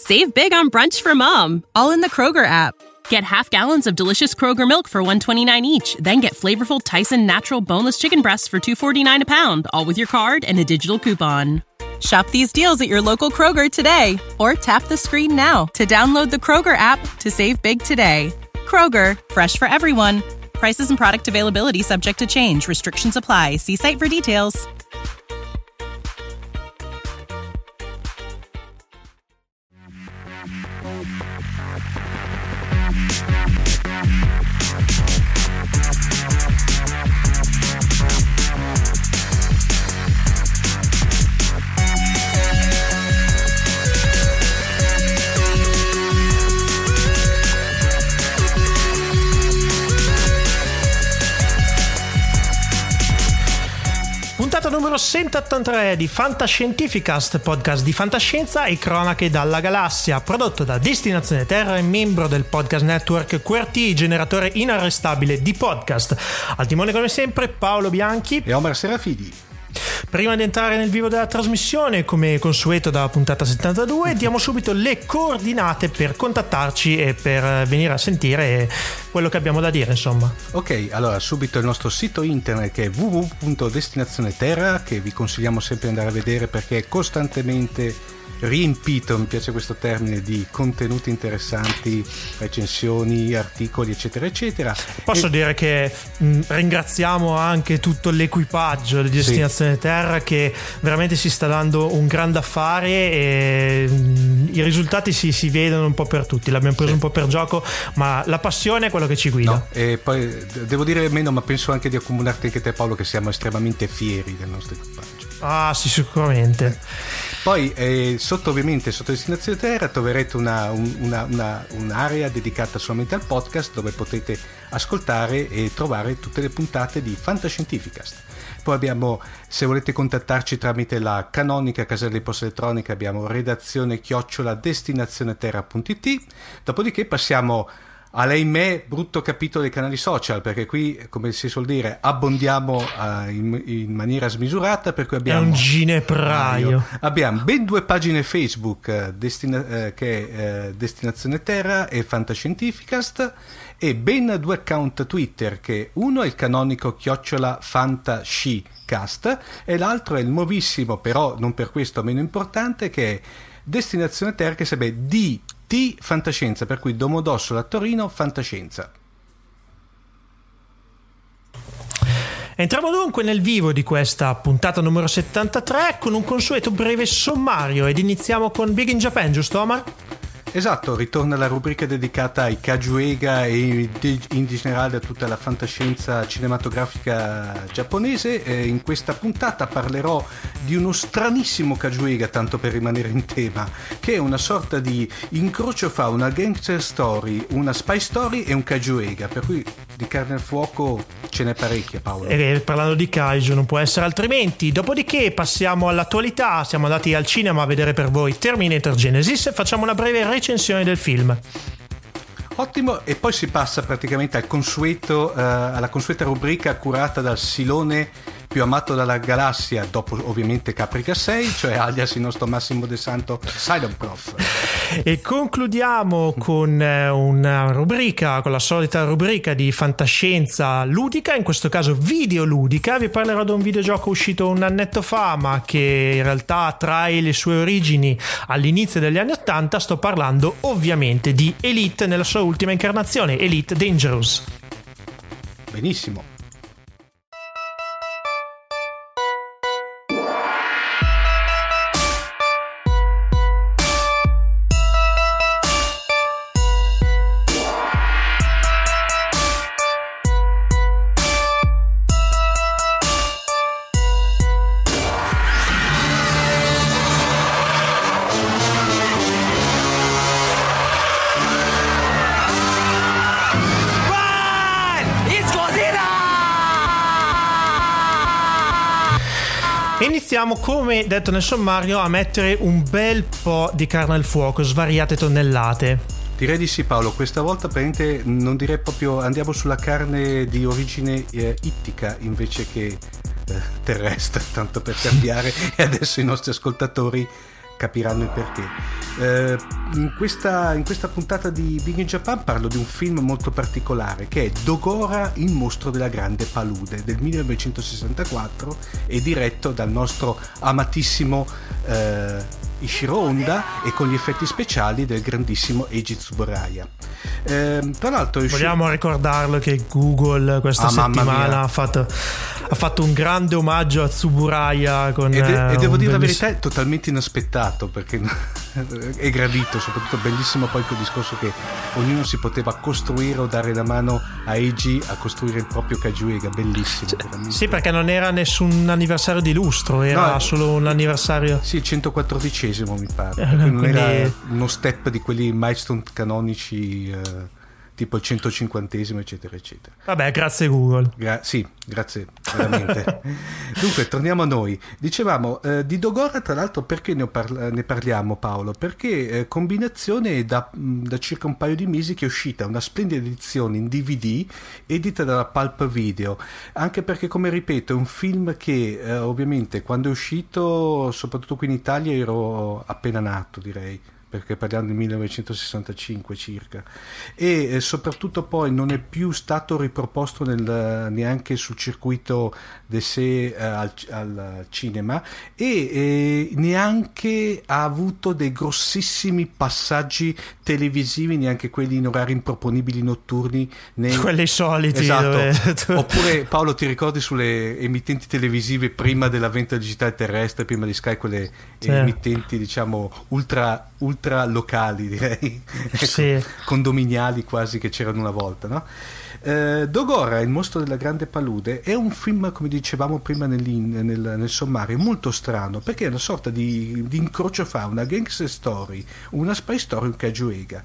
Save big on brunch for mom, all in the Kroger app. Get half gallons of delicious Kroger milk for $1.29 each. Then get flavorful Tyson natural boneless chicken breasts for $2.49 a pound, all with your card and a digital coupon. Shop these deals at your local Kroger today, or tap the screen now to download the Kroger app to save big today. Kroger, fresh for everyone. Prices and product availability subject to change. Restrictions apply. See site for details. Puntata numero 183 di Fantascientificast, podcast di fantascienza e cronache dalla galassia, prodotto da Destinazione Terra e membro del podcast network QWERTY, generatore inarrestabile di podcast. Al timone come sempre Paolo Bianchi e Omar Serafidi. Prima di entrare nel vivo della trasmissione, come consueto dalla puntata 72, diamo subito le coordinate per contattarci e per venire a sentire quello che abbiamo da dire, insomma. Ok, allora subito il nostro sito internet, che è www.destinazioneterra, che vi consigliamo sempre di andare a vedere perché è costantemente riempito, mi piace questo termine, di contenuti interessanti, recensioni, articoli eccetera eccetera. Posso dire che ringraziamo anche tutto l'equipaggio di Destinazione Terra, che veramente si sta dando un grande affare e i risultati si vedono un po' per tutti. L'abbiamo preso un po' per gioco, ma la passione è quello che ci guida. No, e poi devo dire meno, ma penso anche di accomunarti anche te, Paolo, che siamo estremamente fieri del nostro equipaggio. Ah sì, sicuramente. Poi sotto Destinazione Terra troverete un'area dedicata solamente al podcast, dove potete ascoltare e trovare tutte le puntate di Fantascientificast. Poi abbiamo, se volete contattarci tramite la canonica casella di posta elettronica, abbiamo redazione@destinazioneterra.it. Dopodiché passiamo all'ahimè brutto capitolo dei canali social, perché qui, come si suol dire, abbondiamo in maniera smisurata, per cui abbiamo, è un ginepraio. Abbiamo ben 2 pagine Facebook che è Destinazione Terra e Fantascientificast, e ben 2 account Twitter, che uno è il canonico @fantascicast e l'altro è il nuovissimo, però non per questo meno importante, che è Destinazione Terra, che sarebbe DT Fantascienza, per cui Domodossola Torino Fantascienza. Entriamo dunque nel vivo di questa puntata numero 73 con un consueto breve sommario, ed iniziamo con Big in Japan, giusto Omar? Esatto, ritorna la rubrica dedicata ai kajuega e in generale a tutta la fantascienza cinematografica giapponese. In questa puntata parlerò di uno stranissimo kajuega, tanto per rimanere in tema, che è una sorta di incrocio fra una gangster story, una spy story e un kajuega, per cui di carne al fuoco ce n'è parecchia, Paolo. E parlando di kaiju non può essere altrimenti. Dopodiché passiamo all'attualità. Siamo andati al cinema a vedere per voi Terminator Genesis e facciamo una breve recensione del film. Ottimo, e poi si passa praticamente al consueto, alla consueta rubrica curata dal Silone più amato dalla galassia, dopo ovviamente Caprica 6, cioè alias il nostro Massimo De Santo, Silent Prof. E concludiamo con una rubrica, con la solita rubrica di fantascienza ludica, in questo caso videoludica. Vi parlerò di un videogioco uscito un annetto fa, ma che in realtà trae le sue origini all'inizio degli anni 80. Sto parlando ovviamente di Elite nella sua ultima incarnazione, Elite Dangerous. Benissimo. Iniziamo, come detto nel sommario, a mettere un bel po' di carne al fuoco, svariate tonnellate. Direi di sì, Paolo, questa volta praticamente non direi proprio, andiamo sulla carne di origine ittica invece che terrestre, tanto per cambiare, e adesso i nostri ascoltatori capiranno il perché. In questa puntata di Big in Japan parlo di un film molto particolare che è Dogora, il mostro della grande palude del 1964 e diretto dal nostro amatissimo Ishiro Honda e con gli effetti speciali del grandissimo Eiji Tsuburaya. Tra l'altro vogliamo ricordarlo che Google questa settimana ha fatto un grande omaggio a Tsuburaya con e devo dire la verità, è totalmente inaspettato, perché è gradito, soprattutto bellissimo poi quel discorso che ognuno si poteva costruire o dare la mano a Eiji a costruire il proprio Kajuega, bellissimo. Sì, perché non era nessun anniversario di lustro, era solo un anniversario. Sì, il 114esimo mi pare, non era uno step di quelli milestone canonici tipo il 150esimo eccetera eccetera. Vabbè, grazie Google. Sì, grazie veramente. Dunque torniamo a noi. Dicevamo di Dogora, tra l'altro, perché ne parliamo, Paolo? Perché Combinazione da circa un paio di mesi che è uscita una splendida edizione in DVD edita dalla Pulp Video, anche perché, come ripeto, è un film che ovviamente quando è uscito, soprattutto qui in Italia, ero appena nato, direi, perché parliamo del 1965 circa, e soprattutto poi non è più stato riproposto neanche sul circuito d'essai al cinema, e neanche ha avuto dei grossissimi passaggi televisivi, neanche quelli in orari improponibili notturni, quelli soliti. Esatto. Oppure, Paolo, ti ricordi sulle emittenti televisive prima dell'avvento digitale terrestre, prima di Sky, quelle emittenti diciamo ultra locali, direi, sì, condominiali quasi, che c'erano una volta, no? Dogora, il mostro della grande palude, è un film, come dicevamo prima nel sommario, molto strano, perché è una sorta di incrocio fra una gangster story, una spy story e un Kajuega.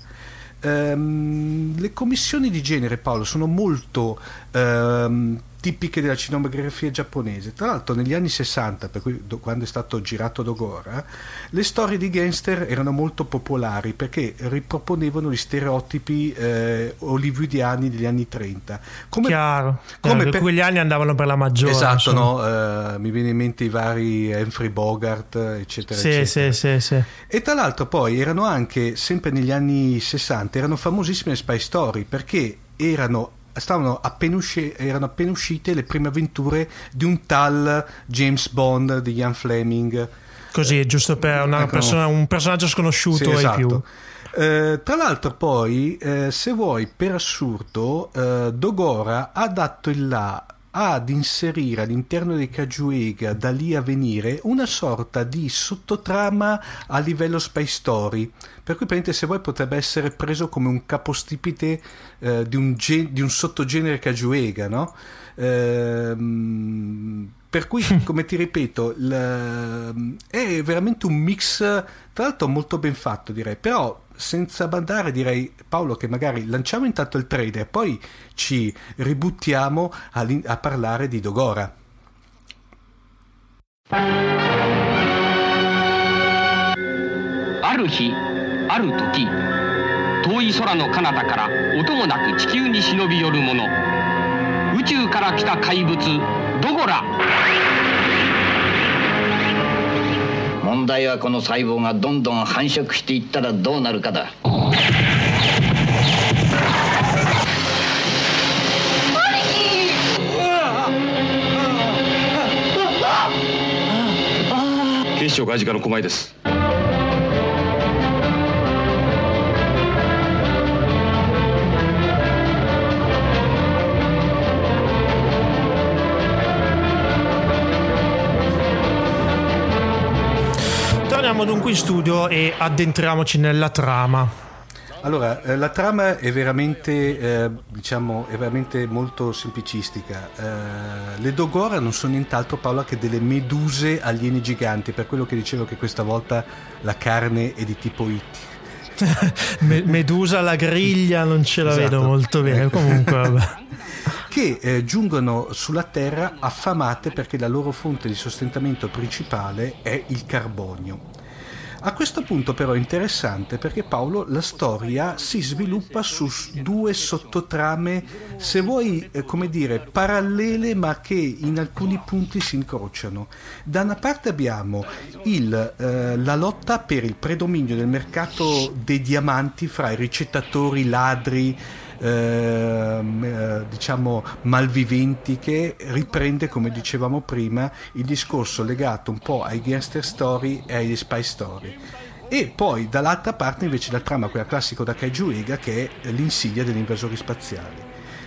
Le commissioni di genere, Paolo, sono molto tipiche della cinematografia giapponese. Tra l'altro negli anni 60, per cui quando è stato girato Dogora, le storie di gangster erano molto popolari perché riproponevano gli stereotipi hollywoodiani degli anni 30. Chiaro, per quegli anni andavano per la maggiore. Esatto, no? Mi viene in mente i vari Humphrey Bogart, eccetera, eccetera. Sì. E tra l'altro poi erano anche, sempre negli anni 60, erano famosissime le spy story, perché erano appena uscite le prime avventure di un tal James Bond di Ian Fleming, così, giusto per un personaggio sconosciuto, sì, esatto. Più tra l'altro poi se vuoi, per assurdo, Dogora ha dato il là ad inserire all'interno dei Kajuega, da lì a venire, una sorta di sottotrama a livello spy story, per cui se vuoi potrebbe essere preso come un capostipite di un sottogenere Kajuega, no? Per cui, come ti ripeto, è veramente un mix, tra l'altro molto ben fatto, direi. Però senza bandare, direi, Paolo, che magari lanciamo intanto il trailer e poi ci ributtiamo a parlare di Dogora. ある日、ある時、遠い空の彼方から音もなく地球に忍び寄るもの、宇宙から来た怪物ドゴラ。 問題はこの細胞がどんどん繁殖していったらどうなるかだ。 警視庁外事課の駒井です。 Torniamo dunque in studio e addentriamoci nella trama. Allora, la trama è veramente, è veramente molto semplicistica. Le Dogora non sono nient'altro, Paola, che delle meduse alieni giganti, per quello che dicevo che questa volta la carne è di tipo IT. Medusa alla griglia non ce la vedo molto bene, ecco. Comunque vabbè. Che giungono sulla Terra affamate perché la loro fonte di sostentamento principale è il carbonio. A questo punto però è interessante perché Paolo, la storia si sviluppa su due sottotrame, se vuoi, come dire, parallele ma che in alcuni punti si incrociano. Da una parte abbiamo la lotta per il predominio del mercato dei diamanti fra i ricettatori, ladri, diciamo malviventi, che riprende, come dicevamo prima, il discorso legato un po' ai gangster story e agli spy story. E poi dall'altra parte invece la trama, quella classica da Kaiju Eiga, che è l'insidia degli invasori spaziali.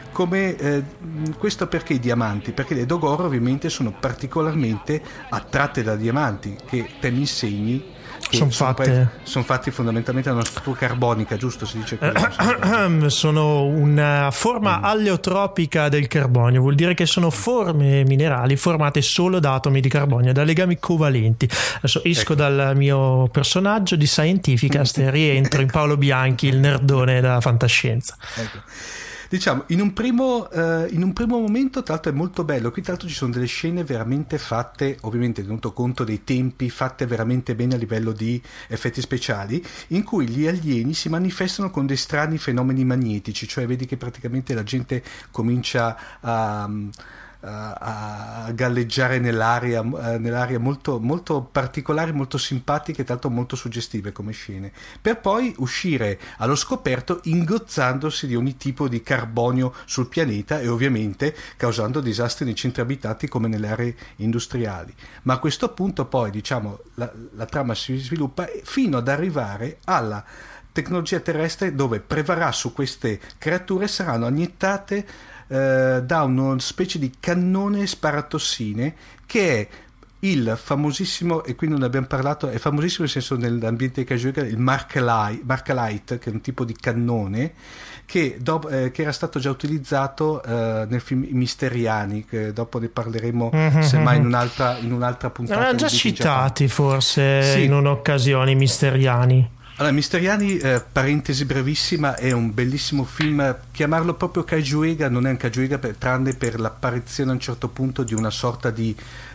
Questo perché i diamanti? Perché le Dogoro ovviamente sono particolarmente attratte da diamanti, che te mi insegni sono fatti fondamentalmente da una struttura carbonica, giusto? Si dice così. Sono una forma alleotropica del carbonio, vuol dire che sono forme minerali formate solo da atomi di carbonio, da legami covalenti. Adesso esco dal mio personaggio di Scientificast e rientro in Paolo Bianchi, il nerdone da fantascienza. Ecco. Diciamo, in un primo momento, tra l'altro è molto bello, qui tra l'altro ci sono delle scene veramente fatte, ovviamente tenuto conto dei tempi, fatte veramente bene a livello di effetti speciali, in cui gli alieni si manifestano con dei strani fenomeni magnetici, cioè vedi che praticamente la gente comincia a galleggiare nell'aria molto, molto particolari, molto simpatiche e tra l'altro molto suggestive come scene, per poi uscire allo scoperto ingozzandosi di ogni tipo di carbonio sul pianeta e ovviamente causando disastri nei centri abitati come nelle aree industriali. Ma a questo punto poi, diciamo, la trama si sviluppa fino ad arrivare alla tecnologia terrestre, dove prevarrà su queste creature, saranno aniettate da una specie di cannone sparatossine, che è il famosissimo, e qui non ne abbiamo parlato, è famosissimo nel senso nell'ambiente casuale, il Markalite, che è un tipo di cannone che era stato già utilizzato nel film I Misteriani, che dopo ne parleremo semmai in un'altra puntata. Erano già citati forse, sì, in un'occasione, I Misteriani. Allora, Misteriani, parentesi brevissima, è un bellissimo film. Chiamarlo proprio Kaiju Eiga non è un Kaiju Eiga tranne per l'apparizione a un certo punto di una sorta di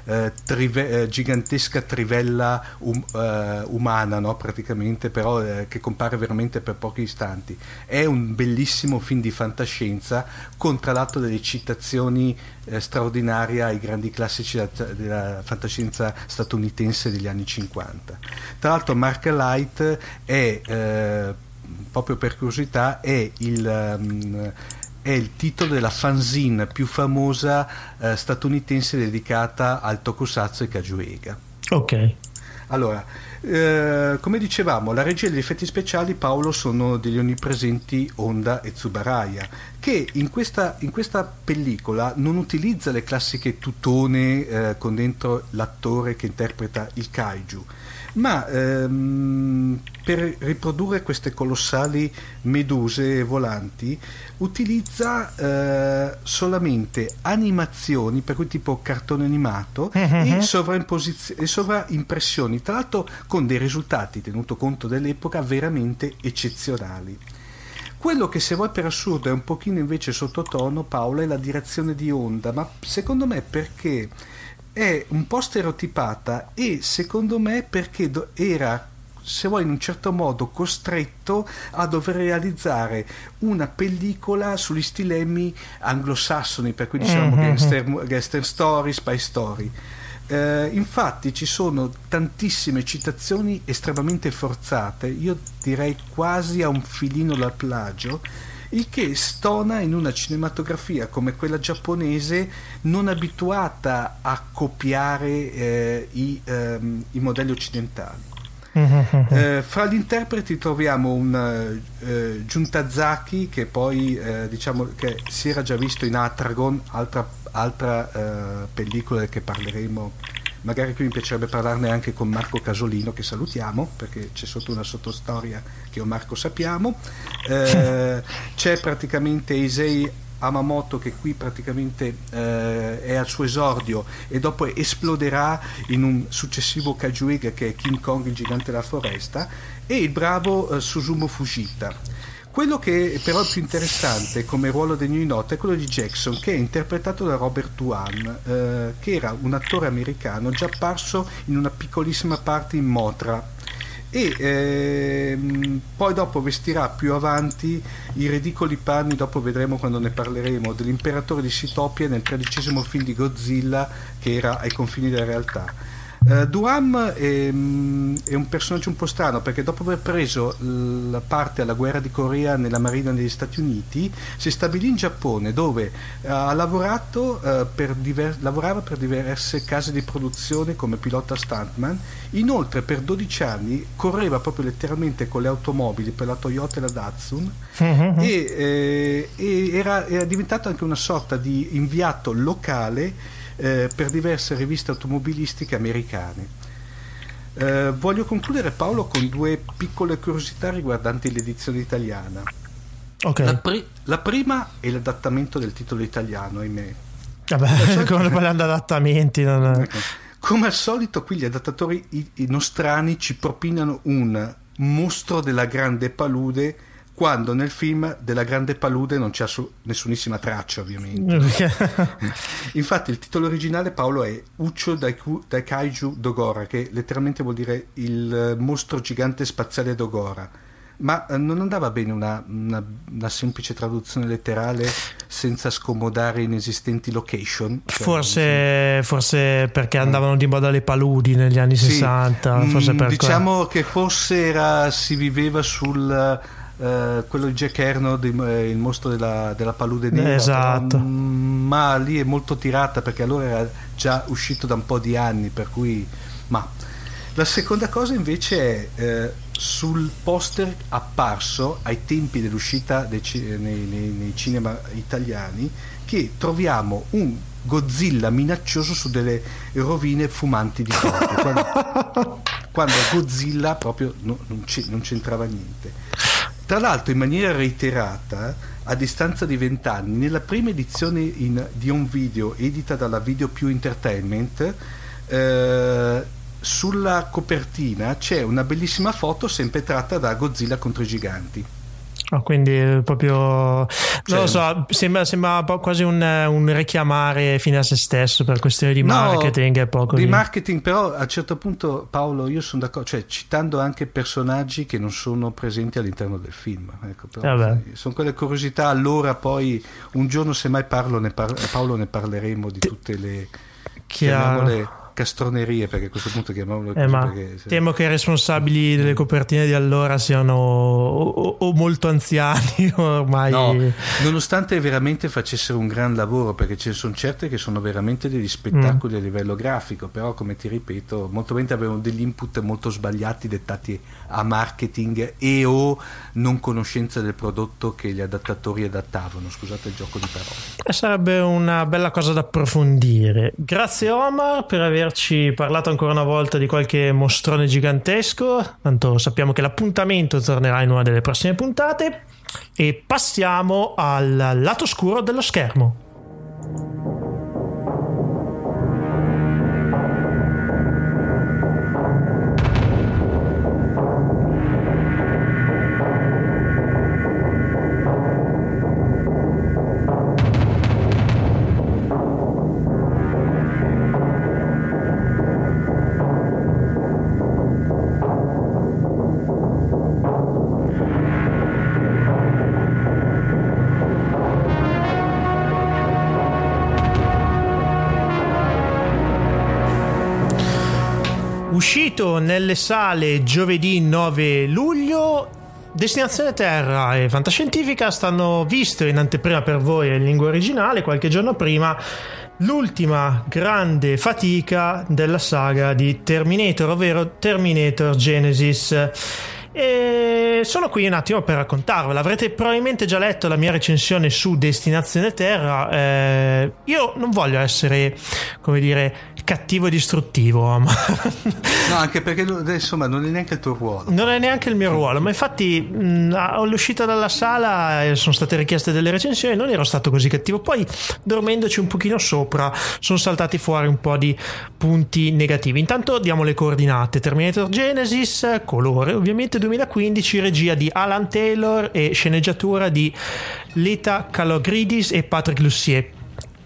gigantesca trivella umana, no? Praticamente, però che compare veramente per pochi istanti. È un bellissimo film di fantascienza con tra l'altro delle citazioni straordinarie ai grandi classici della fantascienza statunitense degli anni 50. Tra l'altro Mark Light è, proprio per curiosità, è il titolo della fanzine più famosa statunitense dedicata al tokusatsu e Kaiju Eiga. Ok. Allora, come dicevamo, la regia degli effetti speciali, Paolo, sono degli onnipresenti Honda e Tsubaraya, che in questa pellicola non utilizza le classiche tutone con dentro l'attore che interpreta il kaiju, ma per riprodurre queste colossali meduse volanti utilizza solamente animazioni, per cui tipo cartone animato, e sovraimpressioni, tra l'altro con dei risultati, tenuto conto dell'epoca, veramente eccezionali. Quello che, se vuoi per assurdo, è un pochino invece sottotono, Paolo, è la direzione di Honda, ma secondo me perché è un po' stereotipata e secondo me perché era, se vuoi in un certo modo, costretto a dover realizzare una pellicola sugli stilemi anglosassoni, per cui diciamo gangster story, spy story. Infatti ci sono tantissime citazioni estremamente forzate, io direi quasi a un filino dal plagio, il che stona in una cinematografia come quella giapponese, non abituata a copiare i modelli occidentali. Fra gli interpreti troviamo un Juntazaki, che poi diciamo che si era già visto in Atragon, altra pellicola che parleremo. Magari qui mi piacerebbe parlarne anche con Marco Casolino, che salutiamo perché c'è sotto una sottostoria che io e Marco sappiamo. C'è praticamente Issei Hamamoto, che qui praticamente è al suo esordio e dopo esploderà in un successivo Kaiju Eiga che è King Kong, il gigante della foresta, e il bravo Susumu Fujita. Quello che però è più interessante come ruolo degno di nota è quello di Jackson, che è interpretato da Robert Duvall, che era un attore americano già apparso in una piccolissima parte in Mothra, e poi dopo vestirà più avanti i ridicoli panni, dopo vedremo quando ne parleremo, dell'imperatore di Sitopia nel 13° film di Godzilla, che era ai confini della realtà. Duham è un personaggio un po' strano, perché dopo aver preso la parte alla guerra di Corea nella Marina degli Stati Uniti si stabilì in Giappone, dove lavorava per diverse case di produzione come pilota stuntman. Inoltre per 12 anni correva proprio letteralmente con le automobili per la Toyota e la Datsun, e era diventato anche una sorta di inviato locale per diverse riviste automobilistiche americane. Voglio concludere, Paolo, con 2 piccole curiosità riguardanti l'edizione italiana. Okay. La prima è l'adattamento del titolo italiano, ahimè. Vabbè, come parliamo di adattamenti, Ecco. Come al solito qui gli adattatori nostrani ci propinano un mostro della grande palude, quando nel film della grande palude non c'è nessunissima traccia, ovviamente. Infatti il titolo originale, Paolo, è Ucho Daikaiju Dogora, che letteralmente vuol dire il mostro gigante spaziale Dogora, ma non andava bene una semplice traduzione letterale senza scomodare inesistenti location? Forse perché andavano di moda le paludi negli anni 60, forse per diciamo che forse si viveva sul quello di Jack Arnold, il mostro della palude nera, esatto. Però, ma lì è molto tirata, perché allora era già uscito da un po' di anni, per cui la seconda cosa invece è sul poster apparso ai tempi dell'uscita nei cinema italiani, che troviamo un Godzilla minaccioso su delle rovine fumanti di Tokyo, quando Godzilla proprio non c'entrava niente. Tra l'altro, in maniera reiterata, a distanza di 20 anni, nella prima edizione di Home Video, edita dalla Video Più Entertainment, sulla copertina c'è una bellissima foto sempre tratta da Godzilla contro i giganti. Quindi proprio non lo so, sembra quasi un richiamare fine a se stesso per questioni di marketing e poco di marketing. Però a un certo punto, Paolo, io sono d'accordo, cioè citando anche personaggi che non sono presenti all'interno del film, ecco, però sono quelle curiosità. Allora poi un giorno, se mai Paolo ne parleremo di tutte le, chiamiamole, castronerie, perché a questo punto chiamiamolo così, temo che i responsabili delle copertine di allora siano o molto anziani ormai. No, nonostante veramente facessero un gran lavoro, perché ce ne sono certe che sono veramente degli spettacoli a livello grafico, però come ti ripeto, molto probabilmente avevano degli input molto sbagliati, dettati a marketing e o non conoscenza del prodotto che gli adattatori adattavano. Scusate il gioco di parole. Sarebbe una bella cosa da approfondire. Grazie Omar per averci parlato ancora una volta di qualche mostrone gigantesco. Tanto sappiamo che l'appuntamento tornerà in una delle prossime puntate, e passiamo al lato oscuro dello schermo. Uscito nelle sale giovedì 9 luglio, Destinazione Terra e Fantascientifica stanno visto in anteprima per voi in lingua originale qualche giorno prima l'ultima grande fatica della saga di Terminator, ovvero Terminator Genesis. E sono qui un attimo per raccontarvela. Avrete probabilmente già letto la mia recensione su Destinazione Terra. Io non voglio essere, come dire, cattivo e distruttivo, ma no, anche perché insomma non è neanche il tuo ruolo. Non è neanche il mio ruolo, ma infatti all'uscita dalla sala sono state richieste delle recensioni, non ero stato così cattivo. Poi, dormendoci un pochino sopra, sono saltati fuori un po' di punti negativi. Intanto diamo le coordinate. Terminator Genesis, colore ovviamente 2015, regia di Alan Taylor e sceneggiatura di Leta Kalogridis e Patrick Lussier.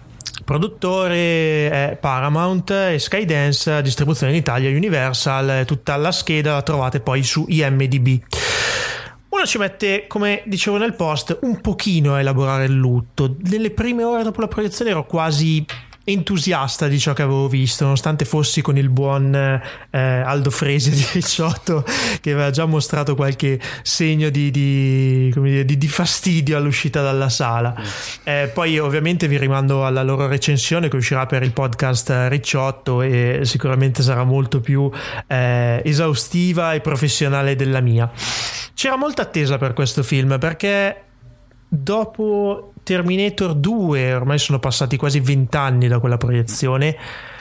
Produttore è Paramount e Skydance, distribuzione in Italia Universal. Tutta la scheda la trovate poi su IMDb. Uno ci mette, come dicevo nel post, un pochino a elaborare il lutto. Nelle prime ore dopo la proiezione ero quasi entusiasta di ciò che avevo visto, nonostante fossi con il buon Aldo Fresi di Ricciotto, che aveva già mostrato qualche segno di fastidio all'uscita dalla sala. Poi ovviamente vi rimando alla loro recensione che uscirà per il podcast Ricciotto e sicuramente sarà molto più esaustiva e professionale della mia. C'era molta attesa per questo film perché dopo Terminator 2, ormai sono passati quasi 20 anni da quella proiezione,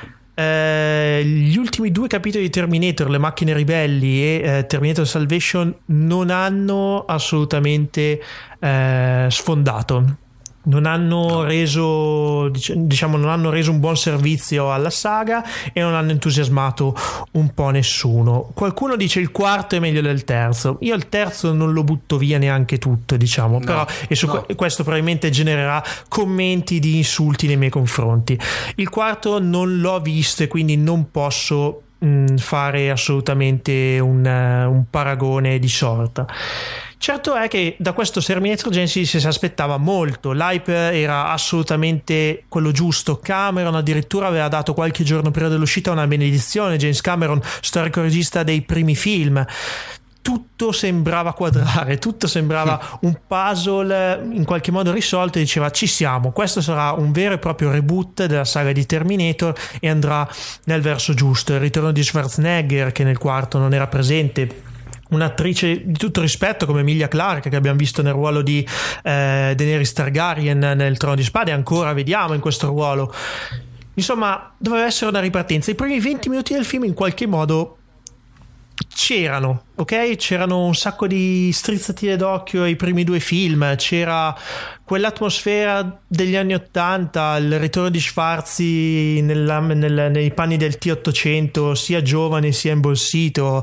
gli ultimi 2 capitoli di Terminator, Le macchine ribelli e Terminator Salvation, non hanno assolutamente sfondato. Non hanno reso, non hanno reso un buon servizio alla saga e non hanno entusiasmato un po' nessuno. Qualcuno dice il quarto è meglio del terzo. Io il terzo non lo butto via neanche tutto, diciamo, questo probabilmente genererà commenti di insulti nei miei confronti. Il quarto non l'ho visto e quindi non posso fare assolutamente un paragone di sorta. Certo è che da questo Terminator Genesis si aspettava molto, l'hype era assolutamente quello giusto. Cameron addirittura aveva dato qualche giorno prima dell'uscita una benedizione, James Cameron, storico regista dei primi film. Tutto sembrava quadrare, tutto sembrava un puzzle in qualche modo risolto e diceva ci siamo, questo sarà un vero e proprio reboot della saga di Terminator e andrà nel verso giusto. Il ritorno di Schwarzenegger, che nel quarto non era presente, un'attrice di tutto rispetto come Emilia Clarke, che abbiamo visto nel ruolo di Daenerys Targaryen nel Trono di Spade, ancora vediamo in questo ruolo. Insomma, doveva essere una ripartenza. I primi 20 minuti del film in qualche modo c'erano, ok? C'erano un sacco di strizzatine d'occhio ai primi 2 film, c'era quell'atmosfera degli anni 80, il ritorno di Schwarzi nei panni del T800, sia giovane sia imbolsito,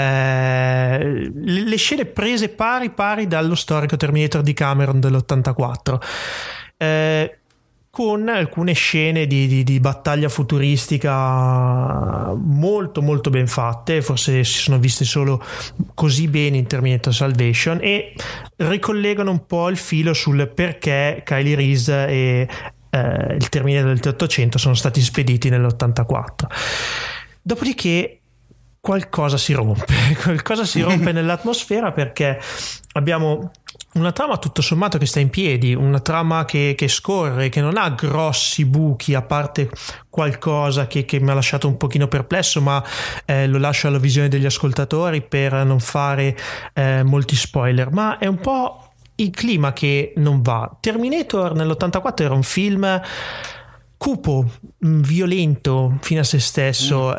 le scene prese pari dallo storico Terminator di Cameron dell'84, con alcune scene di battaglia futuristica molto molto ben fatte, forse si sono viste solo così bene in Terminator Salvation, e ricollegano un po' il filo sul perché Kylie Reese e il Terminator del T800 sono stati spediti nell'84. Dopodiché qualcosa si rompe nell'atmosfera, perché abbiamo una trama tutto sommato che sta in piedi, una trama che scorre, che non ha grossi buchi, a parte qualcosa che mi ha lasciato un pochino perplesso, ma lo lascio alla visione degli ascoltatori per non fare molti spoiler. Ma è un po' il clima che non va. Terminator nell'84 era un film cupo, violento fino a se stesso,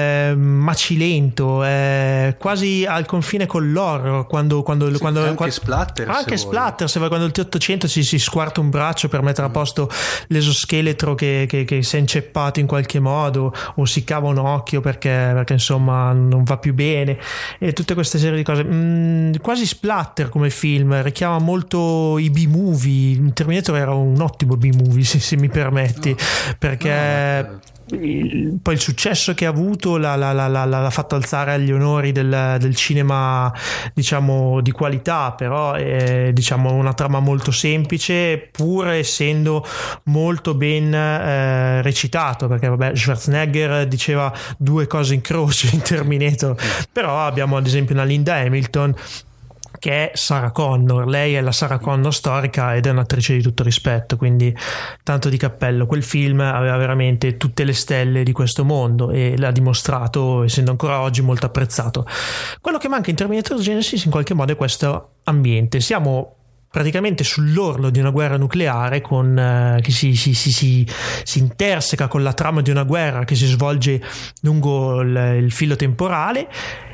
macilento, quasi al confine con l'horror, quando anche splatter se vuoi, quando il T800 si squarta un braccio per mettere a posto l'esoscheletro che si è inceppato in qualche modo, o si cava un occhio perché insomma non va più bene, e tutte queste serie di cose, quasi splatter come film, richiama molto i B-movie. Terminator era un ottimo B-movie, se mi permetti, perché poi il successo che ha avuto l'ha fatto alzare agli onori del cinema, diciamo, di qualità, però è, diciamo, una trama molto semplice, pur essendo molto ben recitato, perché vabbè, Schwarzenegger diceva 2 cose in croce in Terminator, però abbiamo ad esempio una Linda Hamilton che è Sarah Connor. Lei è la Sarah Connor storica ed è un'attrice di tutto rispetto, quindi tanto di cappello. Quel film aveva veramente tutte le stelle di questo mondo e l'ha dimostrato, essendo ancora oggi molto apprezzato. Quello che manca in Terminator Genesis in qualche modo è questo ambiente. Siamo praticamente sull'orlo di una guerra nucleare che si interseca con la trama di una guerra che si svolge lungo il filo temporale,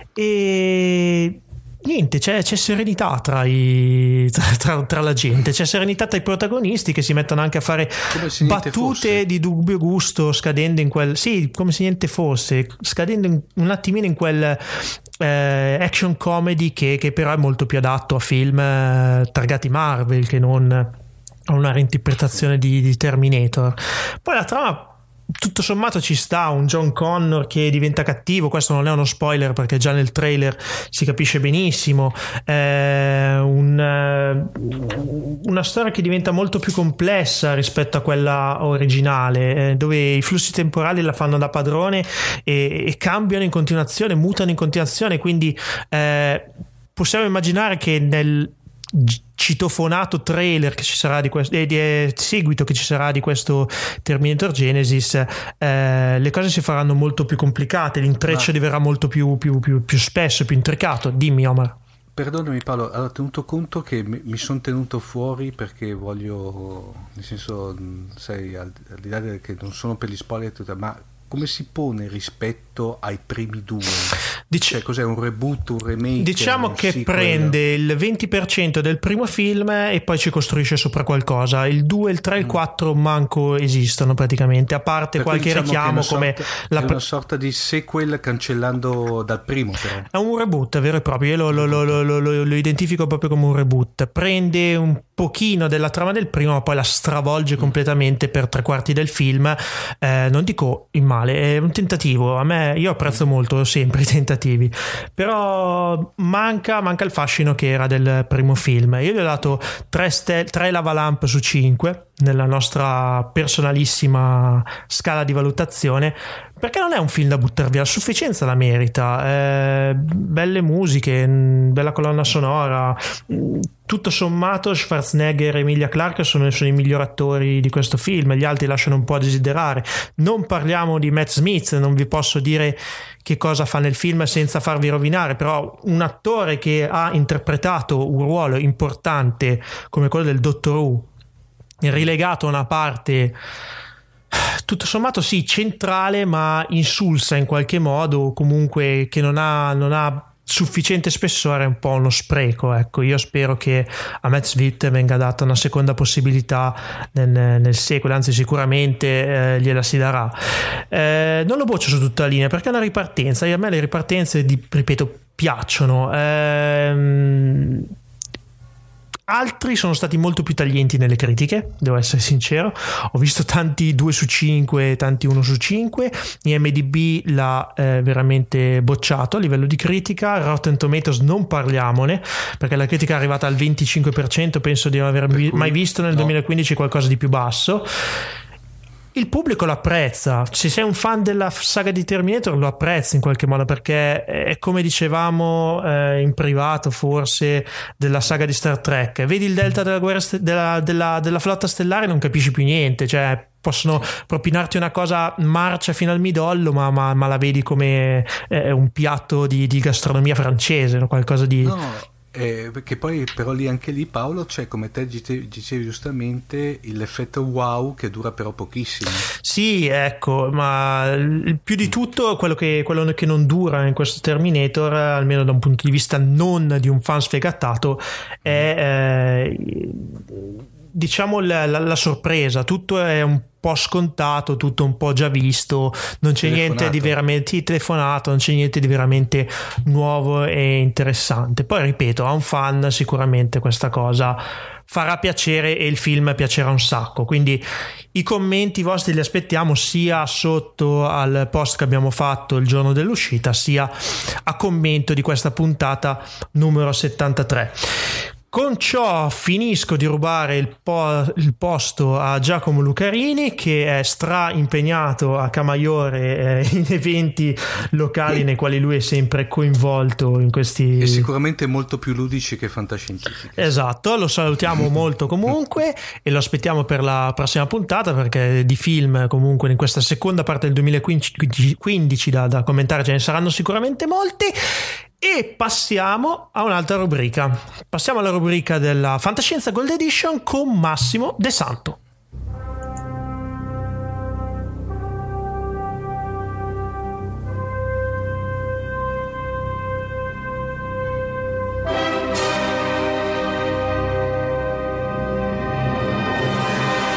e niente, c'è serenità tra la gente, c'è serenità tra i protagonisti, che si mettono anche a fare battute di dubbio gusto, scadendo in quel, sì, come se niente fosse, scadendo un attimino in quel action comedy che però è molto più adatto a film targati Marvel che non a una reinterpretazione di Terminator. Poi la trama tutto sommato ci sta, un John Connor che diventa cattivo, questo non è uno spoiler perché già nel trailer si capisce benissimo, una storia che diventa molto più complessa rispetto a quella originale, dove i flussi temporali la fanno da padrone e cambiano in continuazione, mutano in continuazione, quindi possiamo immaginare che nel citofonato trailer che ci sarà di questo seguito che ci sarà di questo Terminator Genesis, le cose si faranno molto più complicate, l'intreccio diverrà molto più spesso, più intricato. Dimmi Omar. Perdonami Paolo, allora tenuto conto che mi sono tenuto fuori perché voglio, nel senso, sai, al di là che non sono per gli spoiler, ma come si pone rispetto ai primi due? Cioè, cos'è, un reboot, un remake? Diciamo che sequel? Prende il 20% del primo film e poi ci costruisce sopra qualcosa. Il 2, il 3 e il 4 manco esistono praticamente, a parte qualche richiamo come è una sorta di sequel cancellando dal primo, però. È un reboot vero e proprio, io lo identifico proprio come un reboot. Prende un pochino della trama del primo ma poi la stravolge completamente per 3/4 del film. Non dico in male, è un tentativo. Io apprezzo molto sempre i tentativi, però manca il fascino che era del primo film. Io gli ho dato 3 lava lamp su 5 nella nostra personalissima scala di valutazione, perché non è un film da buttare via, la sufficienza la merita. Belle musiche, bella colonna sonora, tutto sommato Schwarzenegger e Emilia Clarke sono i migliori attori di questo film, gli altri lasciano un po' a desiderare. Non parliamo di Matt Smith, non vi posso dire che cosa fa nel film senza farvi rovinare, però un attore che ha interpretato un ruolo importante come quello del Dottor Who, rilegato a una parte tutto sommato sì centrale ma insulsa in qualche modo, comunque che non ha sufficiente spessore, è un po' uno spreco. Ecco, io spero che a Matt Smith venga data una seconda possibilità nel sequel, anzi sicuramente gliela si darà. Non lo boccio su tutta la linea perché è una ripartenza e a me le ripartenze ripeto piacciono. Altri sono stati molto più taglienti nelle critiche, devo essere sincero. Ho visto tanti 2 su 5, tanti 1 su 5. IMDb l'ha veramente bocciato a livello di critica. Rotten Tomatoes non parliamone, perché la critica è arrivata al 25%, penso di non aver mai visto nel 2015 qualcosa di più basso. Il pubblico lo apprezza, se sei un fan della saga di Terminator lo apprezzi in qualche modo, perché è come dicevamo in privato forse della saga di Star Trek, vedi il delta della guerra della flotta stellare, non capisci più niente, cioè possono propinarti una cosa marcia fino al midollo ma la vedi come un piatto di gastronomia francese, no? Qualcosa di... No. Perché poi però anche lì Paolo c'è, come te dicevi giustamente, l'effetto wow che dura però pochissimo. Sì, ecco, ma più di tutto quello che non dura in questo Terminator, almeno da un punto di vista non di un fan sfegatato, è diciamo la sorpresa. Tutto è un po' scontato, tutto un po' già visto, non c'è niente di veramente telefonato, non c'è niente di veramente nuovo e interessante. Poi ripeto, a un fan sicuramente questa cosa farà piacere e il film piacerà un sacco, quindi i commenti vostri li aspettiamo sia sotto al post che abbiamo fatto il giorno dell'uscita, sia a commento di questa puntata numero 73. Con ciò finisco di rubare il posto a Giacomo Lucarini, che è stra impegnato a Camaiore in eventi locali nei quali lui è sempre coinvolto in questi... E sicuramente molto più ludici che fantascientifici. Esatto, lo salutiamo molto comunque e lo aspettiamo per la prossima puntata, perché di film comunque in questa seconda parte del 2015 da commentare ce ne saranno sicuramente molti. E passiamo a un'altra rubrica. Passiamo alla rubrica della Fantascienza Gold Edition con Massimo De Santo.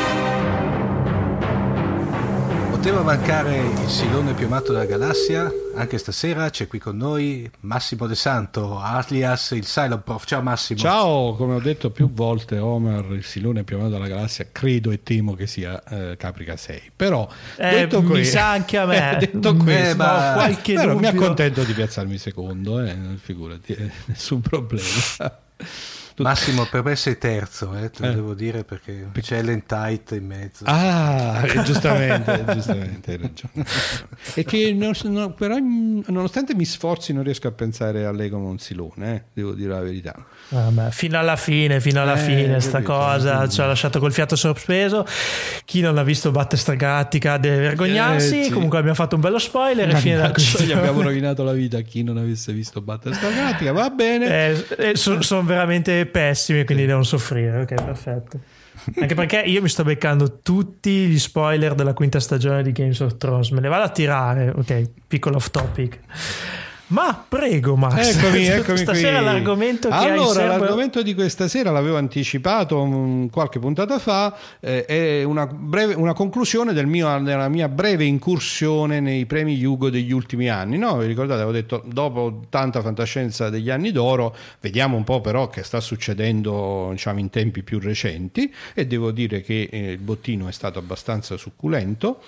Poteva mancare il silone più amato della galassia? Anche stasera c'è qui con noi Massimo De Santo, alias il Silent Prof. Ciao Massimo. Ciao, come ho detto più volte, Omar, il Silone più amato dalla galassia, credo e temo che sia Caprica 6. Però detto mi sa anche a me. detto questo, qualche però dubbio. mi accontento di piazzarmi secondo, figurati, nessun problema. Massimo, per me sei terzo, te lo devo dire, perché c'è Ellen Tight in mezzo. Giustamente, hai ragione. E che però, nonostante mi sforzi, non riesco a pensare a lei come un Silone, devo dire la verità. Fino alla fine sta cosa ci ha lasciato col fiato sospeso. Chi non ha visto Battlestar Galactica deve vergognarsi. Sì. Comunque abbiamo fatto un bello spoiler e fine da qui. Gli abbiamo rovinato la vita a chi non avesse visto Battlestar Galactica, va bene. Sono veramente pessimi, quindi devono soffrire. Ok, perfetto. Anche perché io mi sto beccando tutti gli spoiler della quinta stagione di Games of Thrones, me ne vado a tirare. Ok, piccolo off topic. Ma prego Max, eccomi stasera qui. L'argomento che l'argomento di questa sera l'avevo anticipato qualche puntata fa, è una conclusione della mia breve incursione nei premi Hugo degli ultimi anni, no? Vi ricordate, avevo detto, dopo tanta fantascienza degli anni d'oro, vediamo un po' però che sta succedendo, diciamo, in tempi più recenti, e devo dire che il bottino è stato abbastanza succulento.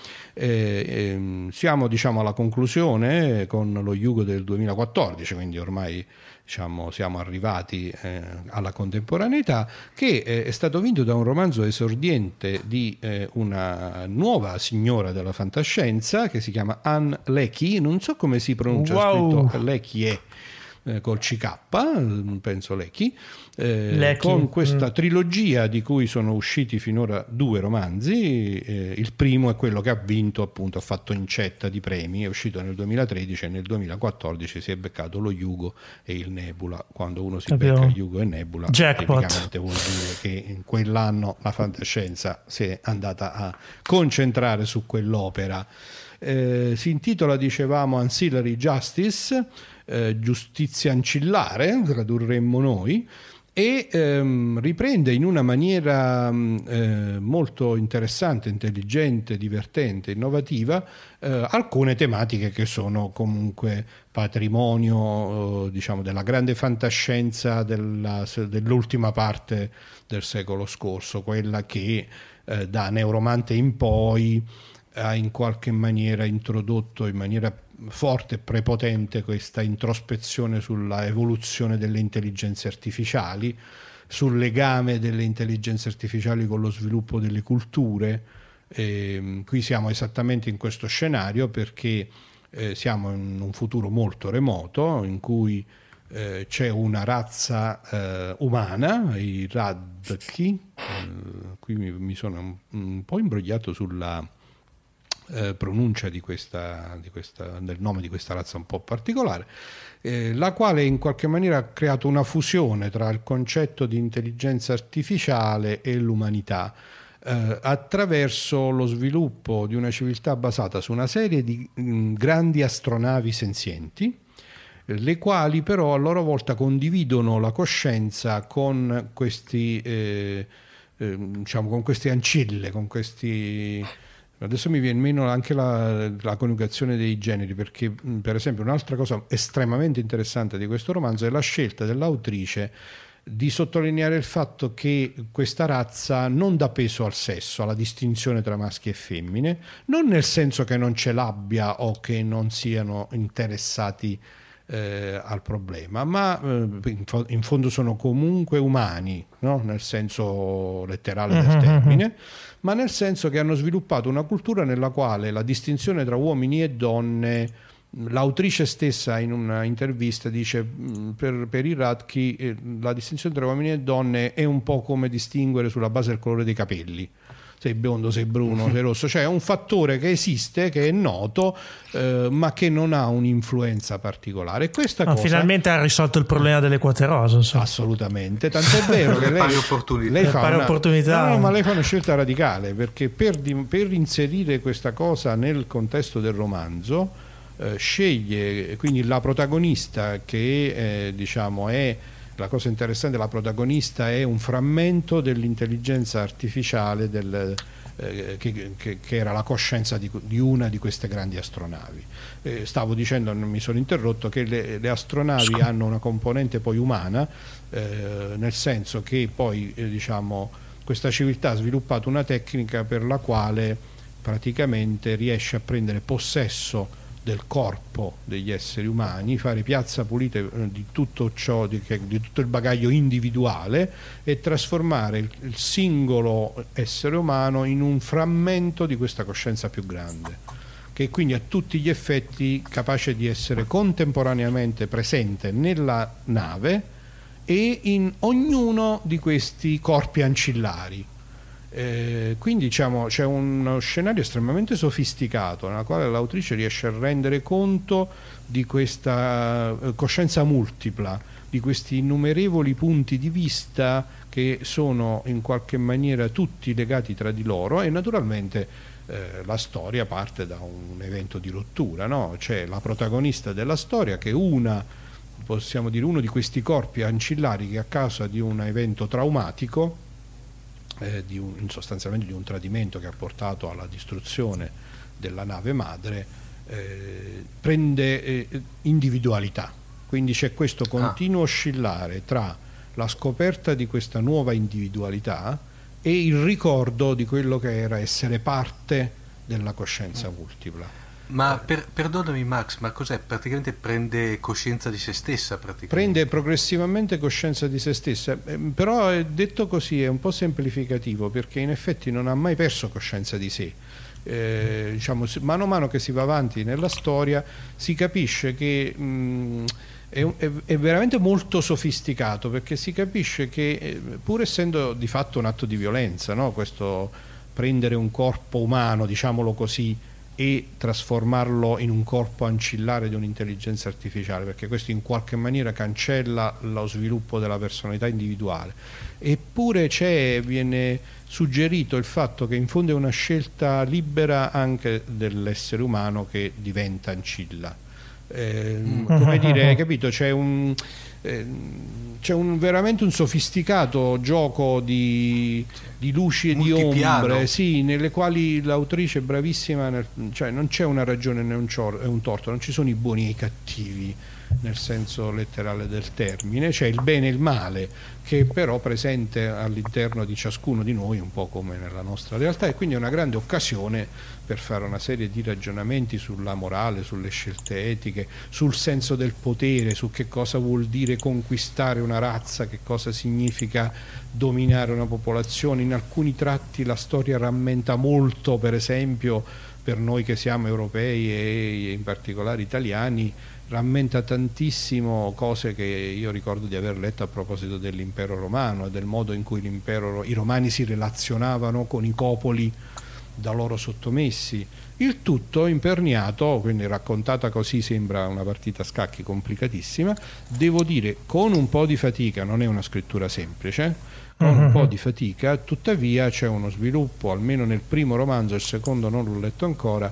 Siamo, diciamo, alla conclusione con lo Hugo del 2014, quindi ormai, diciamo, siamo arrivati alla contemporaneità, che è stato vinto da un romanzo esordiente di una nuova signora della fantascienza che si chiama Ann Leckie, non so come si pronuncia, scritto Leckie col CK, penso Leckie, con questa trilogia di cui sono usciti finora 2 romanzi. Il primo è quello che ha vinto, appunto, ha fatto incetta di premi, è uscito nel 2013 e nel 2014 si è beccato lo Hugo e il Nebula. Quando uno si becca Hugo e Nebula, praticamente vuol dire che in quell'anno la fantascienza si è andata a concentrare su quell'opera. Si intitola, dicevamo, Ancillary Justice, giustizia ancillare, tradurremmo noi, e riprende in una maniera molto interessante, intelligente, divertente, innovativa alcune tematiche che sono comunque patrimonio diciamo della grande fantascienza dell'ultima parte del secolo scorso, quella che da Neuromante in poi ha in qualche maniera introdotto in maniera forte e prepotente questa introspezione sulla evoluzione delle intelligenze artificiali, sul legame delle intelligenze artificiali con lo sviluppo delle culture. Qui siamo esattamente in questo scenario perché siamo in un futuro molto remoto in cui c'è una razza umana, i Radki. Qui mi sono un po' imbrogliato sulla pronuncia del nome di questa razza un po' particolare, la quale in qualche maniera ha creato una fusione tra il concetto di intelligenza artificiale e l'umanità attraverso lo sviluppo di una civiltà basata su una serie di grandi astronavi senzienti, le quali però a loro volta condividono la coscienza con questi diciamo con queste ancille, con questi. Adesso mi viene meno anche la coniugazione dei generi, perché per esempio un'altra cosa estremamente interessante di questo romanzo è la scelta dell'autrice di sottolineare il fatto che questa razza non dà peso al sesso, alla distinzione tra maschi e femmine, non nel senso che non ce l'abbia o che non siano interessati al problema, ma in fondo sono comunque umani, no? Nel senso letterale del termine, ma nel senso che hanno sviluppato una cultura nella quale la distinzione tra uomini e donne, l'autrice stessa in una intervista dice per i Radki la distinzione tra uomini e donne è un po' come distinguere sulla base del colore dei capelli, sei biondo, sei bruno, sei rosso, cioè è un fattore che esiste, che è noto, ma che non ha un'influenza particolare. Questa cosa finalmente ha risolto il problema delle quote rosa, insomma. Assolutamente, tant'è vero che lei fa ma lei fa una scelta radicale, perché per inserire questa cosa nel contesto del romanzo sceglie quindi la protagonista che diciamo è. La cosa interessante, la protagonista è un frammento dell'intelligenza artificiale che era la coscienza di una di queste grandi astronavi. Stavo dicendo, non mi sono interrotto, che le astronavi hanno una componente poi umana, nel senso che poi diciamo questa civiltà ha sviluppato una tecnica per la quale praticamente riesce a prendere possesso del corpo degli esseri umani, fare piazza pulita di tutto ciò, di tutto il bagaglio individuale, e trasformare il singolo essere umano in un frammento di questa coscienza più grande, che quindi a tutti gli effetti capace di essere contemporaneamente presente nella nave e in ognuno di questi corpi ancillari. Quindi diciamo c'è uno scenario estremamente sofisticato nella quale l'autrice riesce a rendere conto di questa coscienza multipla, di questi innumerevoli punti di vista che sono in qualche maniera tutti legati tra di loro, e naturalmente la storia parte da un evento di rottura, no? C'è la protagonista della storia che possiamo dire uno di questi corpi ancillari che a causa di un evento traumatico, sostanzialmente di un tradimento che ha portato alla distruzione della nave madre, prende individualità. Quindi c'è questo continuo oscillare tra la scoperta di questa nuova individualità e il ricordo di quello che era essere parte della coscienza multipla. Ma perdonami Max, ma cos'è? Praticamente prende coscienza di se stessa? Prende progressivamente coscienza di se stessa, però detto così è un po' semplificativo, perché in effetti non ha mai perso coscienza di sé. Diciamo, mano a mano che si va avanti nella storia si capisce che è veramente molto sofisticato, perché si capisce che pur essendo di fatto un atto di violenza, no? Questo prendere un corpo umano, diciamolo così, e trasformarlo in un corpo ancillare di un'intelligenza artificiale, perché questo in qualche maniera cancella lo sviluppo della personalità individuale. Eppure viene suggerito il fatto che in fondo è una scelta libera anche dell'essere umano che diventa ancilla. Come dire, hai capito? C'è veramente un sofisticato gioco di luci e di ombre, sì, nelle quali l'autrice è bravissima, cioè non c'è una ragione né un torto, non ci sono i buoni e i cattivi nel senso letterale del termine, c'è il bene e il male, che però è presente all'interno di ciascuno di noi, un po' come nella nostra realtà, e quindi è una grande occasione per fare una serie di ragionamenti sulla morale, sulle scelte etiche, sul senso del potere, su che cosa vuol dire conquistare una razza, che cosa significa dominare una popolazione. In alcuni tratti la storia rammenta molto, per esempio, per noi che siamo europei e in particolare italiani, rammenta tantissimo cose che io ricordo di aver letto a proposito dell'impero romano e del modo in cui i romani si relazionavano con i popoli da loro sottomessi. Il tutto imperniato, quindi raccontata così sembra una partita a scacchi complicatissima, devo dire con un po' di fatica, non è una scrittura semplice, con un po' di fatica, tuttavia c'è uno sviluppo, almeno nel primo romanzo, il secondo non l'ho letto ancora.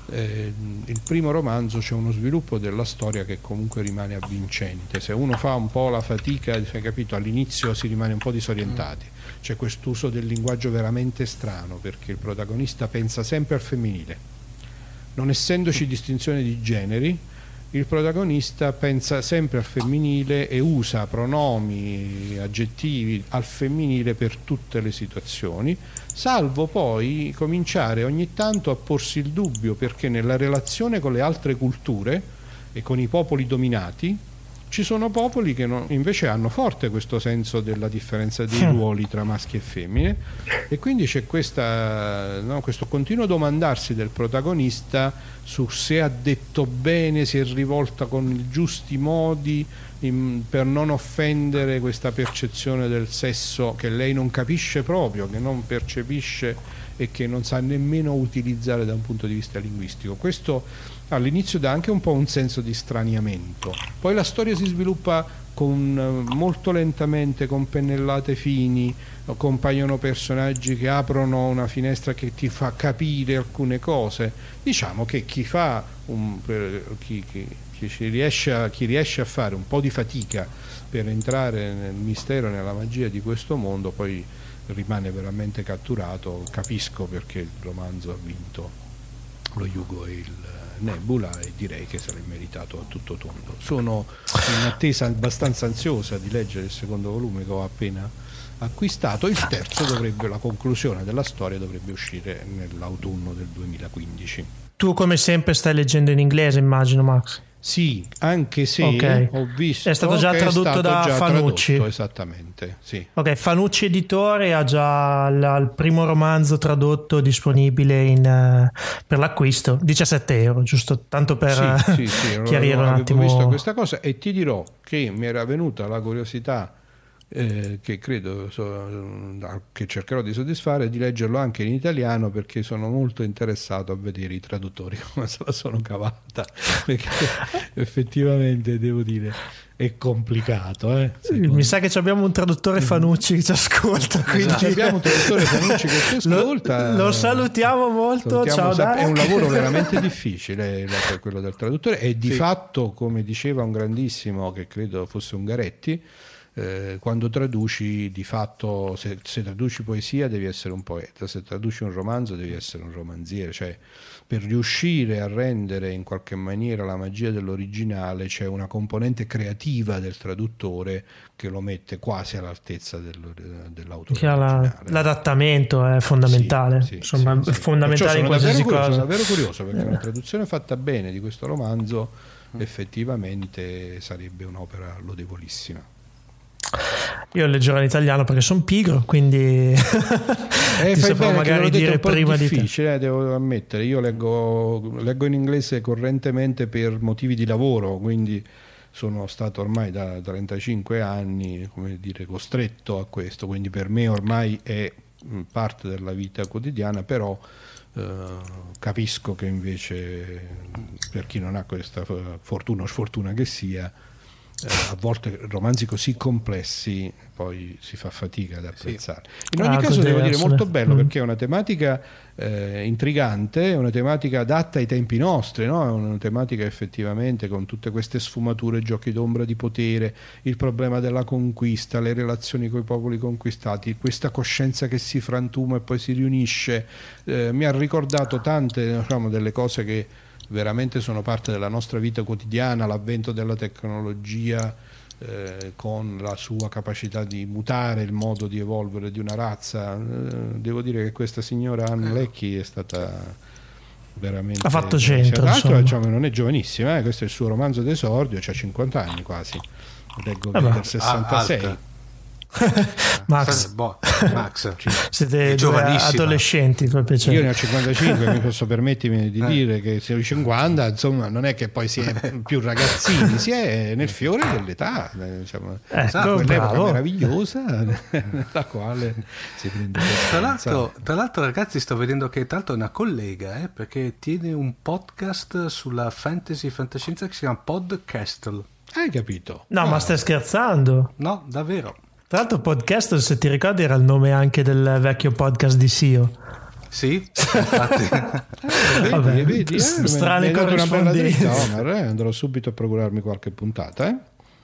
Il primo romanzo c'è uno sviluppo della storia che comunque rimane avvincente. Se uno fa un po' la fatica, hai capito, all'inizio si rimane un po' disorientati. C'è quest'uso del linguaggio veramente strano, perché il protagonista pensa sempre al femminile, non essendoci distinzione di generi. Il protagonista pensa sempre al femminile e usa pronomi, aggettivi al femminile per tutte le situazioni, salvo poi cominciare ogni tanto a porsi il dubbio perché nella relazione con le altre culture e con i popoli dominati ci sono popoli che invece hanno forte questo senso della differenza dei ruoli tra maschi e femmine, e quindi c'è questo continuo domandarsi del protagonista su se ha detto bene, si è rivolta con i giusti modi per non offendere questa percezione del sesso che lei non capisce proprio, che non percepisce e che non sa nemmeno utilizzare da un punto di vista linguistico. Questo all'inizio dà anche un po' un senso di straniamento, poi la storia si sviluppa molto lentamente, con pennellate fini, compaiono personaggi che aprono una finestra che ti fa capire alcune cose. Diciamo che chi chi riesce a fare un po' di fatica per entrare nel mistero e nella magia di questo mondo poi rimane veramente catturato. Capisco perché il romanzo ha vinto lo Yugo e il Nebula, e direi che se l'è meritato a tutto tondo. Sono in attesa abbastanza ansiosa di leggere il secondo volume che ho appena acquistato. Il terzo la conclusione della storia dovrebbe uscire nell'autunno del 2015. Tu come sempre stai leggendo in inglese, immagino, Max? Sì, anche se ho visto è stato già tradotto da Fanucci. Esattamente, sì. Ok, Fanucci Editore ha già il primo romanzo tradotto disponibile per l'acquisto, 17 euro, giusto tanto per chiarire un attimo. Ho visto questa cosa e ti dirò che mi era venuta la curiosità, che credo che cercherò di soddisfare, di leggerlo anche in italiano, perché sono molto interessato a vedere i traduttori come se la sono cavata, perché effettivamente devo dire è complicato. Mi sa che abbiamo un traduttore Fanucci che ci ascolta, quindi abbiamo un traduttore Fanucci che ci ascolta, lo salutiamo molto. Ciao, è un lavoro veramente difficile quello del traduttore, e di fatto, come diceva un grandissimo, che credo fosse Ungaretti, quando traduci, di fatto, se traduci poesia devi essere un poeta, se traduci un romanzo devi essere un romanziere, cioè per riuscire a rendere in qualche maniera la magia dell'originale c'è una componente creativa del traduttore che lo mette quasi all'altezza dell'autore originale. L'adattamento è fondamentale, è fondamentale in qualsiasi cosa. Sono davvero curioso, perché una traduzione fatta bene di questo romanzo effettivamente sarebbe un'opera lodevolissima. Io leggerò in italiano perché sono pigro, quindi ti saprò magari dire prima di te. Devo ammettere, io leggo in inglese correntemente per motivi di lavoro, quindi sono stato ormai da 35 anni, come dire, costretto a questo, quindi per me ormai è parte della vita quotidiana, però capisco che invece per chi non ha questa fortuna o sfortuna che sia, a volte romanzi così complessi poi si fa fatica ad apprezzare. In ogni caso devo dire molto bello, perché è una tematica intrigante, è una tematica adatta ai tempi nostri, no? È una tematica effettivamente con tutte queste sfumature, giochi d'ombra di potere, il problema della conquista, le relazioni con i popoli conquistati, questa coscienza che si frantuma e poi si riunisce. Mi ha ricordato tante, diciamo, delle cose che veramente sono parte della nostra vita quotidiana, l'avvento della tecnologia con la sua capacità di mutare il modo di evolvere di una razza. Devo dire che questa signora Anne Leckie è stata veramente, ha fatto centro, diciamo, non è giovanissima, questo è il suo romanzo d'esordio, c'ha 50 anni quasi, leggo del 66. Max, siete due adolescenti, io ne ho 55, mi posso permettermi di dire che se ho 50, insomma, non è che poi si è più ragazzini, si è nel fiore dell'età, diciamo, quell'epoca meravigliosa nella quale si prende. Tra l'altro ragazzi, sto vedendo che tra l'altro è una collega, perché tiene un podcast sulla fantascienza che si chiama Podcastle. Hai capito? No, ma stai scherzando? No, davvero. Tra l'altro Podcast, se ti ricordi, era il nome anche del vecchio podcast di Sio. Sì, infatti. vedi, strane corrispondenze. Andrò subito a procurarmi qualche puntata.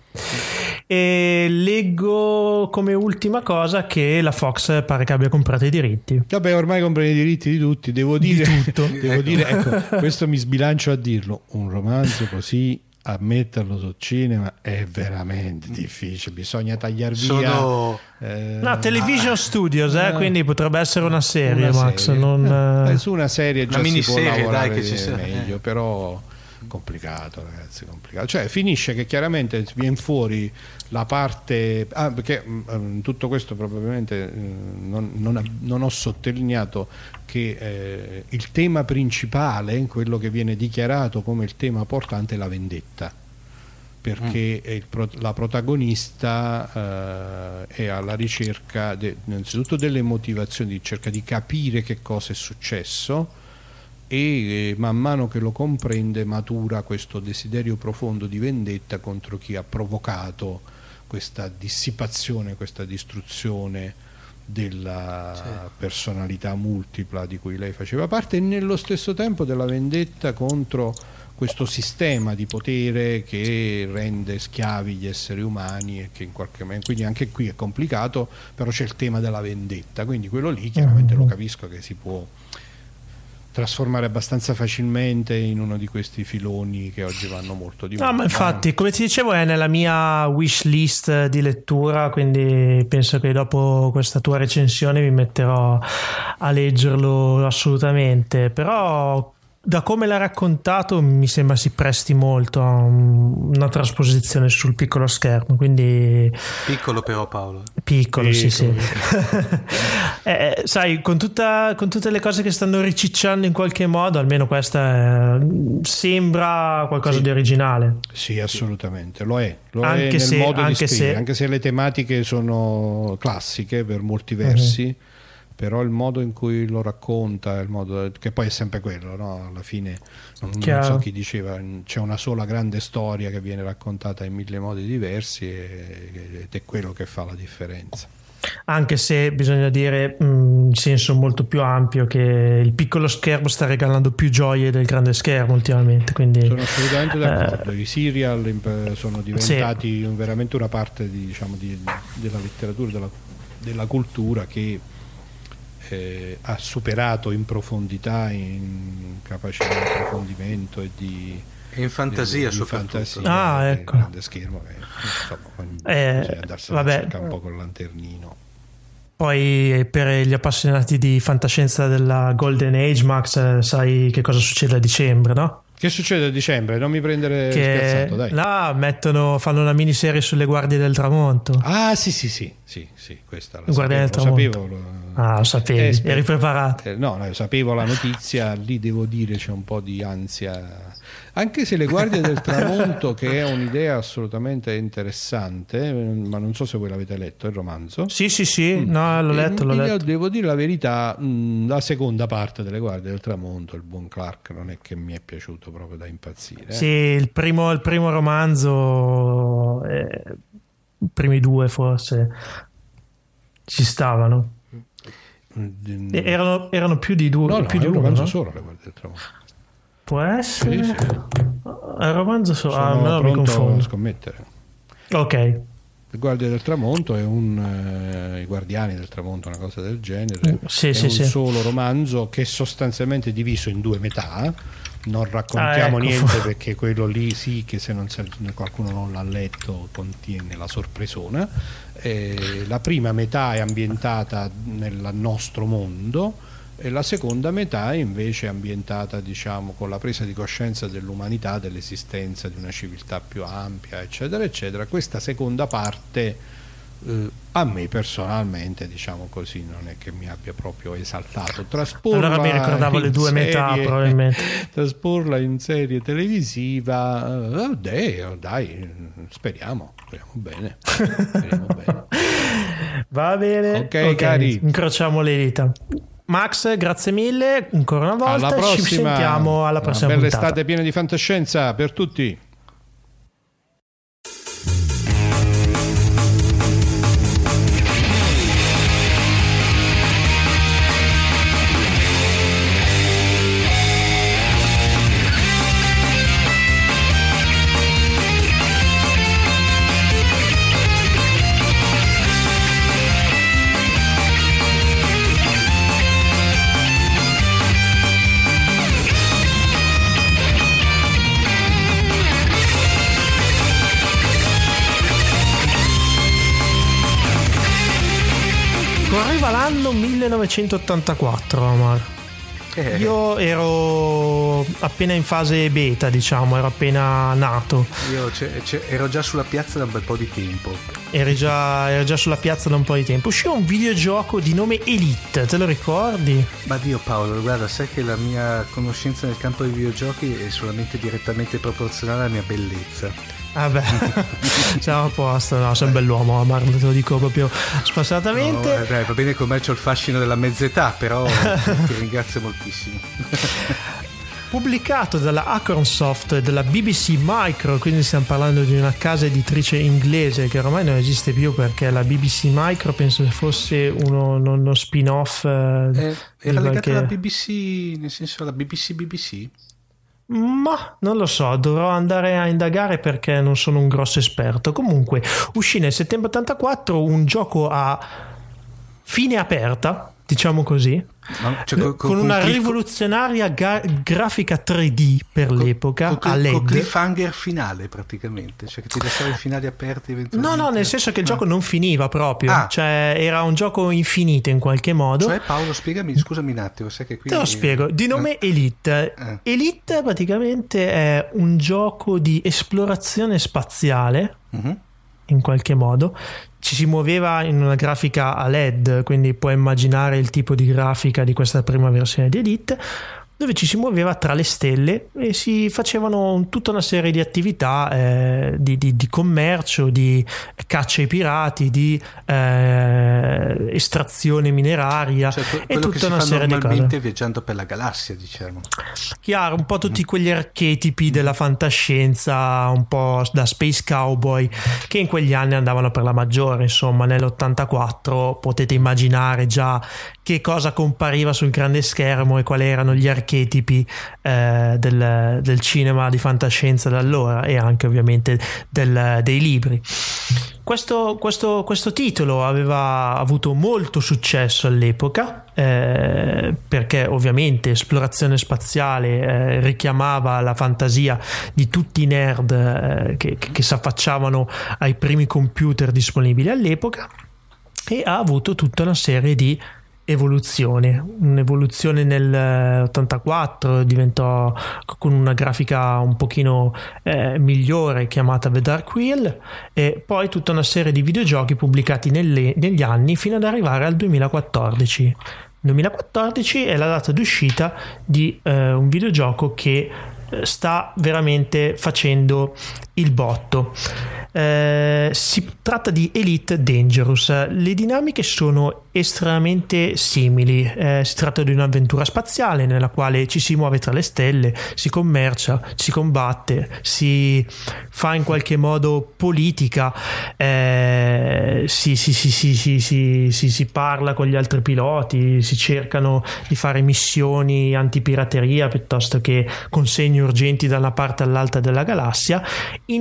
E leggo come ultima cosa che la Fox pare che abbia comprato i diritti. Vabbè, ormai comprano i diritti di tutti, devo dire. Di tutto. Devo dire, ecco, questo mi sbilancio a dirlo, un romanzo così, a metterlo sul cinema è veramente difficile, bisogna tagliar via. No, Television Studios, quindi potrebbe essere una serie, Max. Su una serie già una si può lavorare che ci meglio, però complicato, ragazzi, complicato. Cioè finisce che chiaramente viene fuori la parte perché tutto questo probabilmente non ho sottolineato che il tema principale, quello che viene dichiarato come il tema portante, è la vendetta, perché la protagonista è alla ricerca innanzitutto delle motivazioni, cerca di capire che cosa è successo, e man mano che lo comprende matura questo desiderio profondo di vendetta contro chi ha provocato questa dissipazione, questa distruzione della personalità multipla di cui lei faceva parte, e nello stesso tempo della vendetta contro questo sistema di potere che rende schiavi gli esseri umani, e che in qualche modo, quindi anche qui è complicato, però c'è il tema della vendetta, quindi quello lì chiaramente lo capisco che si può trasformare abbastanza facilmente in uno di questi filoni che oggi vanno molto di moda. No, ma infatti, come ti dicevo, è nella mia wish list di lettura, quindi penso che dopo questa tua recensione mi metterò a leggerlo assolutamente. Però da come l'ha raccontato mi sembra si presti molto a una trasposizione sul piccolo schermo, quindi piccolo però, Paolo, piccolo. Sì. Sai, con tutte le cose che stanno ricicciando in qualche modo, almeno questa sembra qualcosa di originale. Sì, assolutamente, lo è anche nel se, modo di anche scrivere, se... anche se le tematiche sono classiche per molti versi, però il modo in cui lo racconta, il modo che poi è sempre quello, no? Alla fine non so chi diceva, c'è una sola grande storia che viene raccontata in 1000 modi diversi, ed è quello che fa la differenza. Anche se bisogna dire in senso molto più ampio che il piccolo schermo sta regalando più gioie del grande schermo ultimamente, quindi sono assolutamente d'accordo. I serial sono diventati veramente una parte della letteratura, della cultura, che ha superato in profondità, in capacità di approfondimento e in fantasia soprattutto. Ecco. Il grande schermo che bisogna andarsene a cercare un po' col lanternino. Poi per gli appassionati di fantascienza della Golden Age, Max, sai che cosa succede a dicembre, no? Che succede a dicembre? Non mi prendere spiazzato, dai. Là fanno una miniserie sulle Guardie del Tramonto. Ah, sì, questa la Guardie del Tramonto. Lo sapevi, eri preparato. No, sapevo la notizia, lì devo dire c'è un po' di ansia, anche se le Guardie del Tramonto, che è un'idea assolutamente interessante, ma non so se voi l'avete letto il romanzo. Sì, no, l'ho letto. Io devo dire la verità, la seconda parte delle Guardie del Tramonto, il buon Clark, non è che mi è piaciuto proprio da impazzire. Sì, il primo romanzo, i primi due forse ci stavano. Erano più di due. Più di un romanzo solo le Guardie del Tramonto. Può essere? Sì. Il romanzo solo. Sono mi pronto confondo. a scommettere. Ok. Le Guardie del Tramonto è i Guardiani del Tramonto, una cosa del genere. Sì. Solo romanzo che è sostanzialmente diviso in due metà. Non raccontiamo niente, perché quello lì sì che se qualcuno non l'ha letto contiene la sorpresona. La prima metà è ambientata nel nostro mondo e la seconda metà invece è ambientata, con la presa di coscienza dell'umanità, dell'esistenza di una civiltà più ampia, eccetera eccetera. Questa seconda parte a me personalmente, così, non è che mi abbia proprio esaltato. Allora mi ricordavo le due metà, probabilmente. Trasporla in serie televisiva, dai, speriamo bene. Va bene, ok, cari, incrociamo le dita. Max, grazie mille ancora una volta. Alla prossima. Ci sentiamo alla prossima bella puntata. estate piena di fantascienza per tutti. Correva l'anno 1984, Omar. Io ero appena in fase beta, ero appena nato. Io ero già sulla piazza da un bel po' di tempo. Ero già sulla piazza da un po' di tempo. Usciva un videogioco di nome Elite, te lo ricordi? Ma Dio Paolo, guarda, sai che la mia conoscenza nel campo dei videogiochi è solamente direttamente proporzionale alla mia bellezza. Vabbè, siamo a posto, no, sei un bell'uomo, Omar, te lo dico proprio spassionatamente. No, dai, va bene, con me c'ho il fascino della mezz'età, però ti ringrazio moltissimo. pubblicato dalla Acornsoft e della BBC Micro, quindi stiamo parlando di una casa editrice inglese che ormai non esiste più, perché la BBC Micro penso fosse uno spin-off. Era legata alla BBC, nel senso la BBC? Ma non lo so, dovrò andare a indagare perché non sono un grosso esperto. Comunque uscì nel settembre 84 un gioco a fine aperta, diciamo così, con una rivoluzionaria grafica 3D per l'epoca, a LED. Con cliffhanger finale praticamente, cioè che ti lasciava i finali aperti eventualmente. No, nel senso che il gioco non finiva proprio, cioè era un gioco infinito in qualche modo. Cioè Paolo, scusami un attimo, sai che qui... Te lo spiego, di nome Elite. Elite praticamente è un gioco di esplorazione spaziale, in qualche modo. Ci si muoveva in una grafica a LED, quindi puoi immaginare il tipo di grafica di questa prima versione di Elite, dove ci si muoveva tra le stelle e si facevano tutta una serie di attività di commercio, di caccia ai pirati, di estrazione mineraria, cioè, e tutta una serie di cose. Normalmente viaggiando per la galassia, diciamo. Chiaro, un po' tutti quegli archetipi della fantascienza, un po' da Space Cowboy, che in quegli anni andavano per la maggiore. Insomma, nell'84 potete immaginare già che cosa compariva sul grande schermo e quali erano gli archetipi del cinema di fantascienza da allora, e anche ovviamente dei libri. Questo titolo aveva avuto molto successo all'epoca, perché ovviamente esplorazione spaziale richiamava la fantasia di tutti i nerd che si affacciavano ai primi computer disponibili all'epoca, e ha avuto tutta una serie di un'evoluzione nel 84, diventò con una grafica un pochino migliore, chiamata The Dark Wheel, e poi tutta una serie di videogiochi pubblicati negli anni fino ad arrivare al 2014. 2014 è la data d'uscita di un videogioco che sta veramente facendo il botto. Si tratta di Elite Dangerous. Le dinamiche sono estremamente simili. Si tratta di un'avventura spaziale nella quale ci si muove tra le stelle, si commercia, si combatte, si fa in qualche modo politica, si parla con gli altri piloti, si cercano di fare missioni antipirateria piuttosto che consegni urgenti da una parte all'altra della galassia, in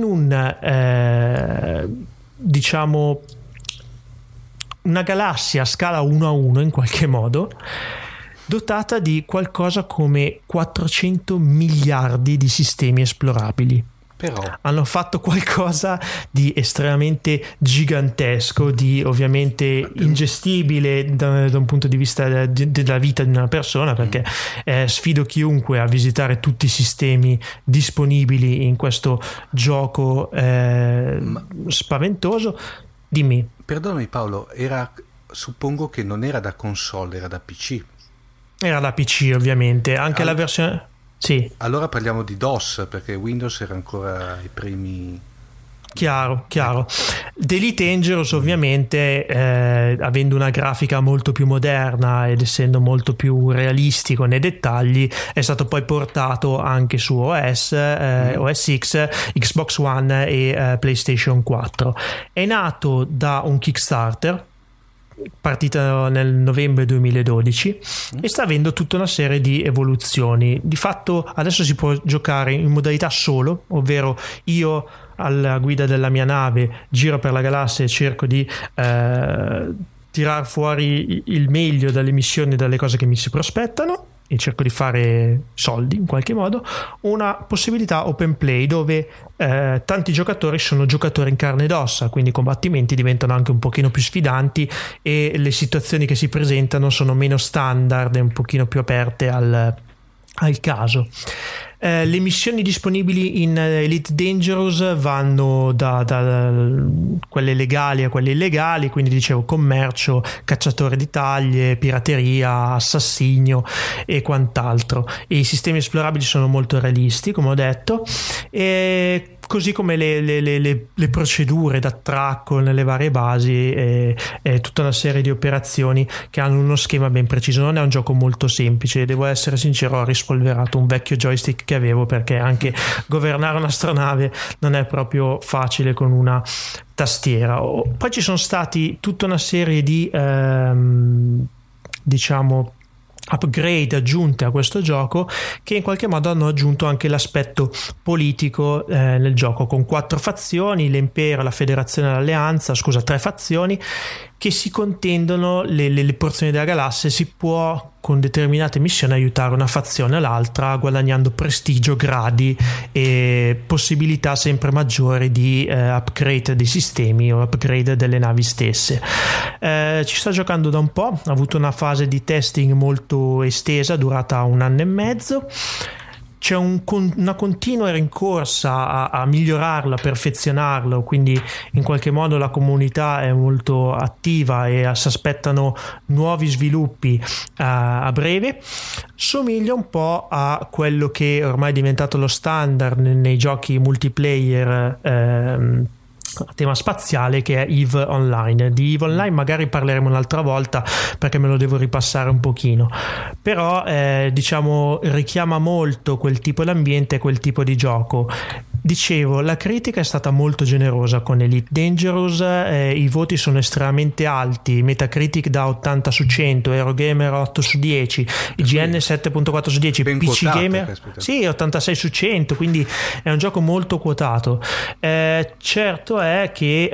diciamo una galassia a scala 1:1 in qualche modo, dotata di qualcosa come 400 miliardi di sistemi esplorabili. Però hanno fatto qualcosa di estremamente gigantesco, di ovviamente ingestibile da un punto di vista della vita di una persona, perché sfido chiunque a visitare tutti i sistemi disponibili in questo gioco spaventoso. Dimmi. Perdonami Paolo, suppongo che non era da console, era da PC. Era da PC ovviamente, anche la versione... Sì. Allora parliamo di DOS, perché Windows era ancora ai primi. Chiaro. The Elite Dangerous ovviamente, avendo una grafica molto più moderna ed essendo molto più realistico nei dettagli, è stato poi portato anche su OS X, Xbox One e PlayStation 4. È nato da un Kickstarter partita nel novembre 2012 e sta avendo tutta una serie di evoluzioni. Di fatto adesso si può giocare in modalità solo, ovvero io alla guida della mia nave giro per la galassia e cerco di tirar fuori il meglio dalle missioni e dalle cose che mi si prospettano, e cerco di fare soldi in qualche modo. Una possibilità open play dove tanti giocatori sono giocatori in carne ed ossa, quindi i combattimenti diventano anche un pochino più sfidanti e le situazioni che si presentano sono meno standard e un pochino più aperte al caso. Le missioni disponibili in Elite Dangerous vanno da quelle legali a quelle illegali, quindi dicevo commercio, cacciatore di taglie, pirateria, assassinio e quant'altro, e i sistemi esplorabili sono molto realisti, come ho detto, e così come le procedure d'attracco nelle varie basi e tutta una serie di operazioni che hanno uno schema ben preciso. Non è un gioco molto semplice, devo essere sincero, ho rispolverato un vecchio joystick che avevo, perché anche governare un'astronave non è proprio facile con una tastiera. Poi ci sono stati tutta una serie di diciamo upgrade aggiunte a questo gioco, che in qualche modo hanno aggiunto anche l'aspetto politico nel gioco, con 4 fazioni, l'impero, la federazione e l'alleanza, 3 fazioni che si contendono le porzioni della galassia. Si può con determinate missioni aiutare una fazione o l'altra, guadagnando prestigio, gradi e possibilità sempre maggiori di upgrade dei sistemi o upgrade delle navi stesse. Ci sto giocando da un po', ho avuto una fase di testing molto estesa, durata 1 anno e mezzo. C'è una continua rincorsa a migliorarlo, a perfezionarlo, quindi in qualche modo la comunità è molto attiva e si aspettano nuovi sviluppi a breve. Somiglia un po' a quello che ormai è diventato lo standard nei giochi multiplayer a tema spaziale, che è EVE Online. Di EVE Online magari parleremo un'altra volta, perché me lo devo ripassare un pochino, però diciamo richiama molto quel tipo di ambiente, quel tipo di gioco. Dicevo, la critica è stata molto generosa con Elite Dangerous, i voti sono estremamente alti, Metacritic da 80 su 100, Eurogamer 8 su 10, IGN 7.4 su 10, ben PC quotato, Gamer sì, 86 su 100, quindi è un gioco molto quotato. Certo è che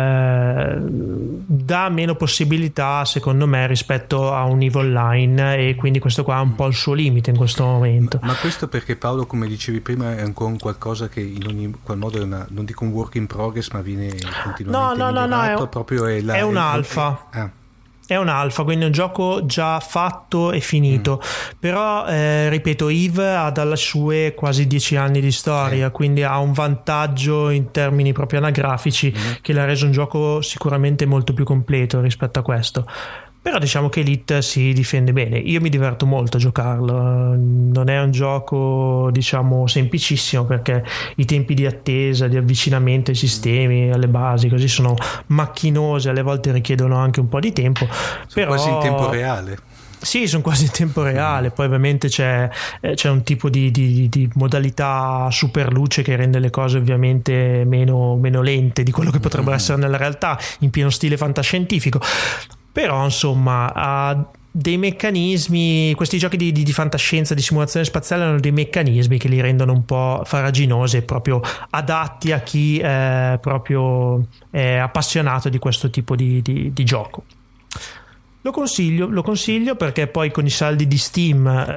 dà meno possibilità secondo me rispetto a un EVE Online, e quindi questo qua ha un po' il suo limite in questo momento. Ma questo perché, Paolo, come dicevi prima, è ancora un qualcosa che in ogni qual modo è non dico un work in progress, ma viene continuamente migliorato. È un alfa. È un alfa, quindi è un gioco già fatto e finito. Però ripeto, EVE ha dalle sue quasi 10 anni di storia, quindi ha un vantaggio in termini proprio anagrafici che l'ha reso un gioco sicuramente molto più completo rispetto a questo. Però diciamo che Elite si difende bene, io mi diverto molto a giocarlo, non è un gioco diciamo semplicissimo, perché i tempi di attesa, di avvicinamento ai sistemi, alle basi così sono macchinosi, alle volte richiedono anche un po' di tempo, però quasi in tempo reale. Sì, sono quasi in tempo reale. Poi ovviamente c'è un tipo di modalità super luce che rende le cose ovviamente meno lente di quello che potrebbero essere nella realtà, in pieno stile fantascientifico. Però insomma ha dei meccanismi, questi giochi di fantascienza, di simulazione spaziale hanno dei meccanismi che li rendono un po' farraginosi e proprio adatti a chi proprio è appassionato di questo tipo di gioco. Lo consiglio perché poi con i saldi di Steam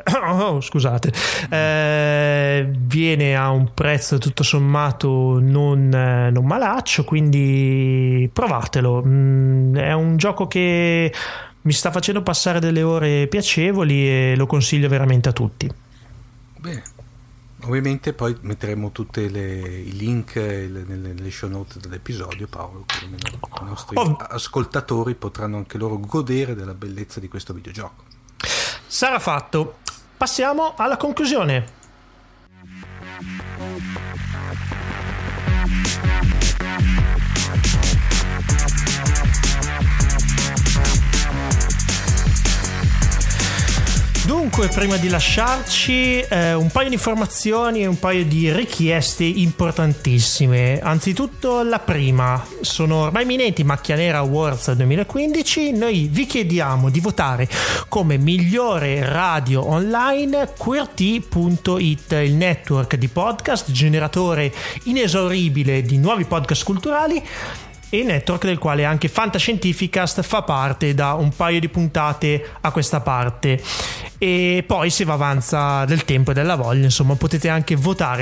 viene a un prezzo tutto sommato non malaccio, quindi provatelo. È un gioco che mi sta facendo passare delle ore piacevoli e lo consiglio veramente a tutti. Bene. Ovviamente poi metteremo tutti i link nelle show notes dell'episodio, Paolo, così i nostri ascoltatori potranno anche loro godere della bellezza di questo videogioco. Sarà fatto. Passiamo alla conclusione. Dunque, prima di lasciarci, un paio di informazioni e un paio di richieste importantissime. Anzitutto la prima, sono ormai imminenti Macchia Nera Awards 2015, noi vi chiediamo di votare come migliore radio online QWERTY.it, il network di podcast, generatore inesauribile di nuovi podcast culturali, e network del quale anche Fantascientificast fa parte da un paio di puntate a questa parte. E poi, se va avanza del tempo e della voglia, insomma, potete anche votare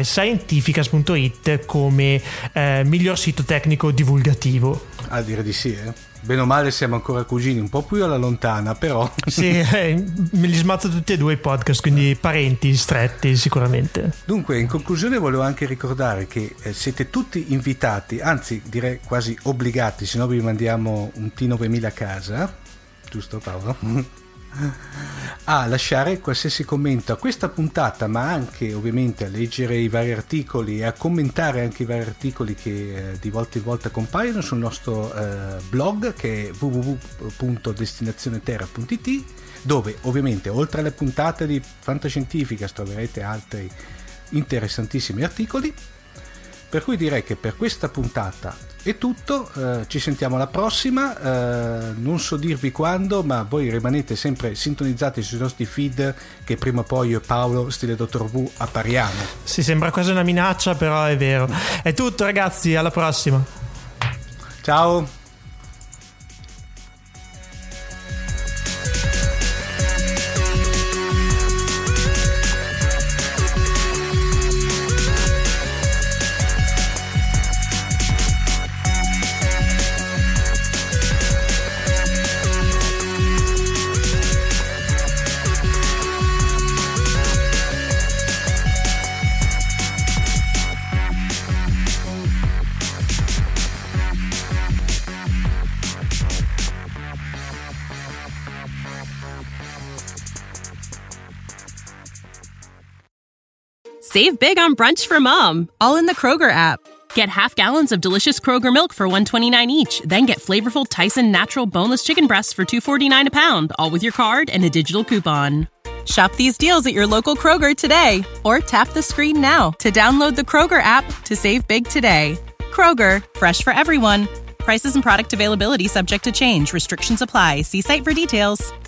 Scientificast.it come miglior sito tecnico divulgativo. A dire di sì, bene o male siamo ancora cugini, un po' più alla lontana, però. Sì, me li smazzo tutti e due i podcast, quindi parenti stretti sicuramente. Dunque, in conclusione volevo anche ricordare che siete tutti invitati, anzi direi quasi obbligati, se no vi mandiamo un T9000 a casa, giusto Paolo? A lasciare qualsiasi commento a questa puntata, ma anche ovviamente a leggere i vari articoli e a commentare anche i vari articoli che di volta in volta compaiono sul nostro blog, che è www.destinazioneterra.it, dove ovviamente oltre alle puntate di Fantascientificast troverete altri interessantissimi articoli. Per cui direi che per questa puntata è tutto, ci sentiamo alla prossima, non so dirvi quando, ma voi rimanete sempre sintonizzati sui nostri feed, che prima o poi io e Paolo, stile Dottor Who, appariamo. Sì, sembra quasi una minaccia, però è vero. È tutto ragazzi, alla prossima. Ciao. Save big on brunch for mom, all in the Kroger app. Get half gallons of delicious Kroger milk for $1.29 each. Then get flavorful Tyson natural boneless chicken breasts for $2.49 a pound, all with your card and a digital coupon. Shop these deals at your local Kroger today, or tap the screen now to download the Kroger app to save big today. Kroger, fresh for everyone. Prices and product availability subject to change. Restrictions apply. See site for details.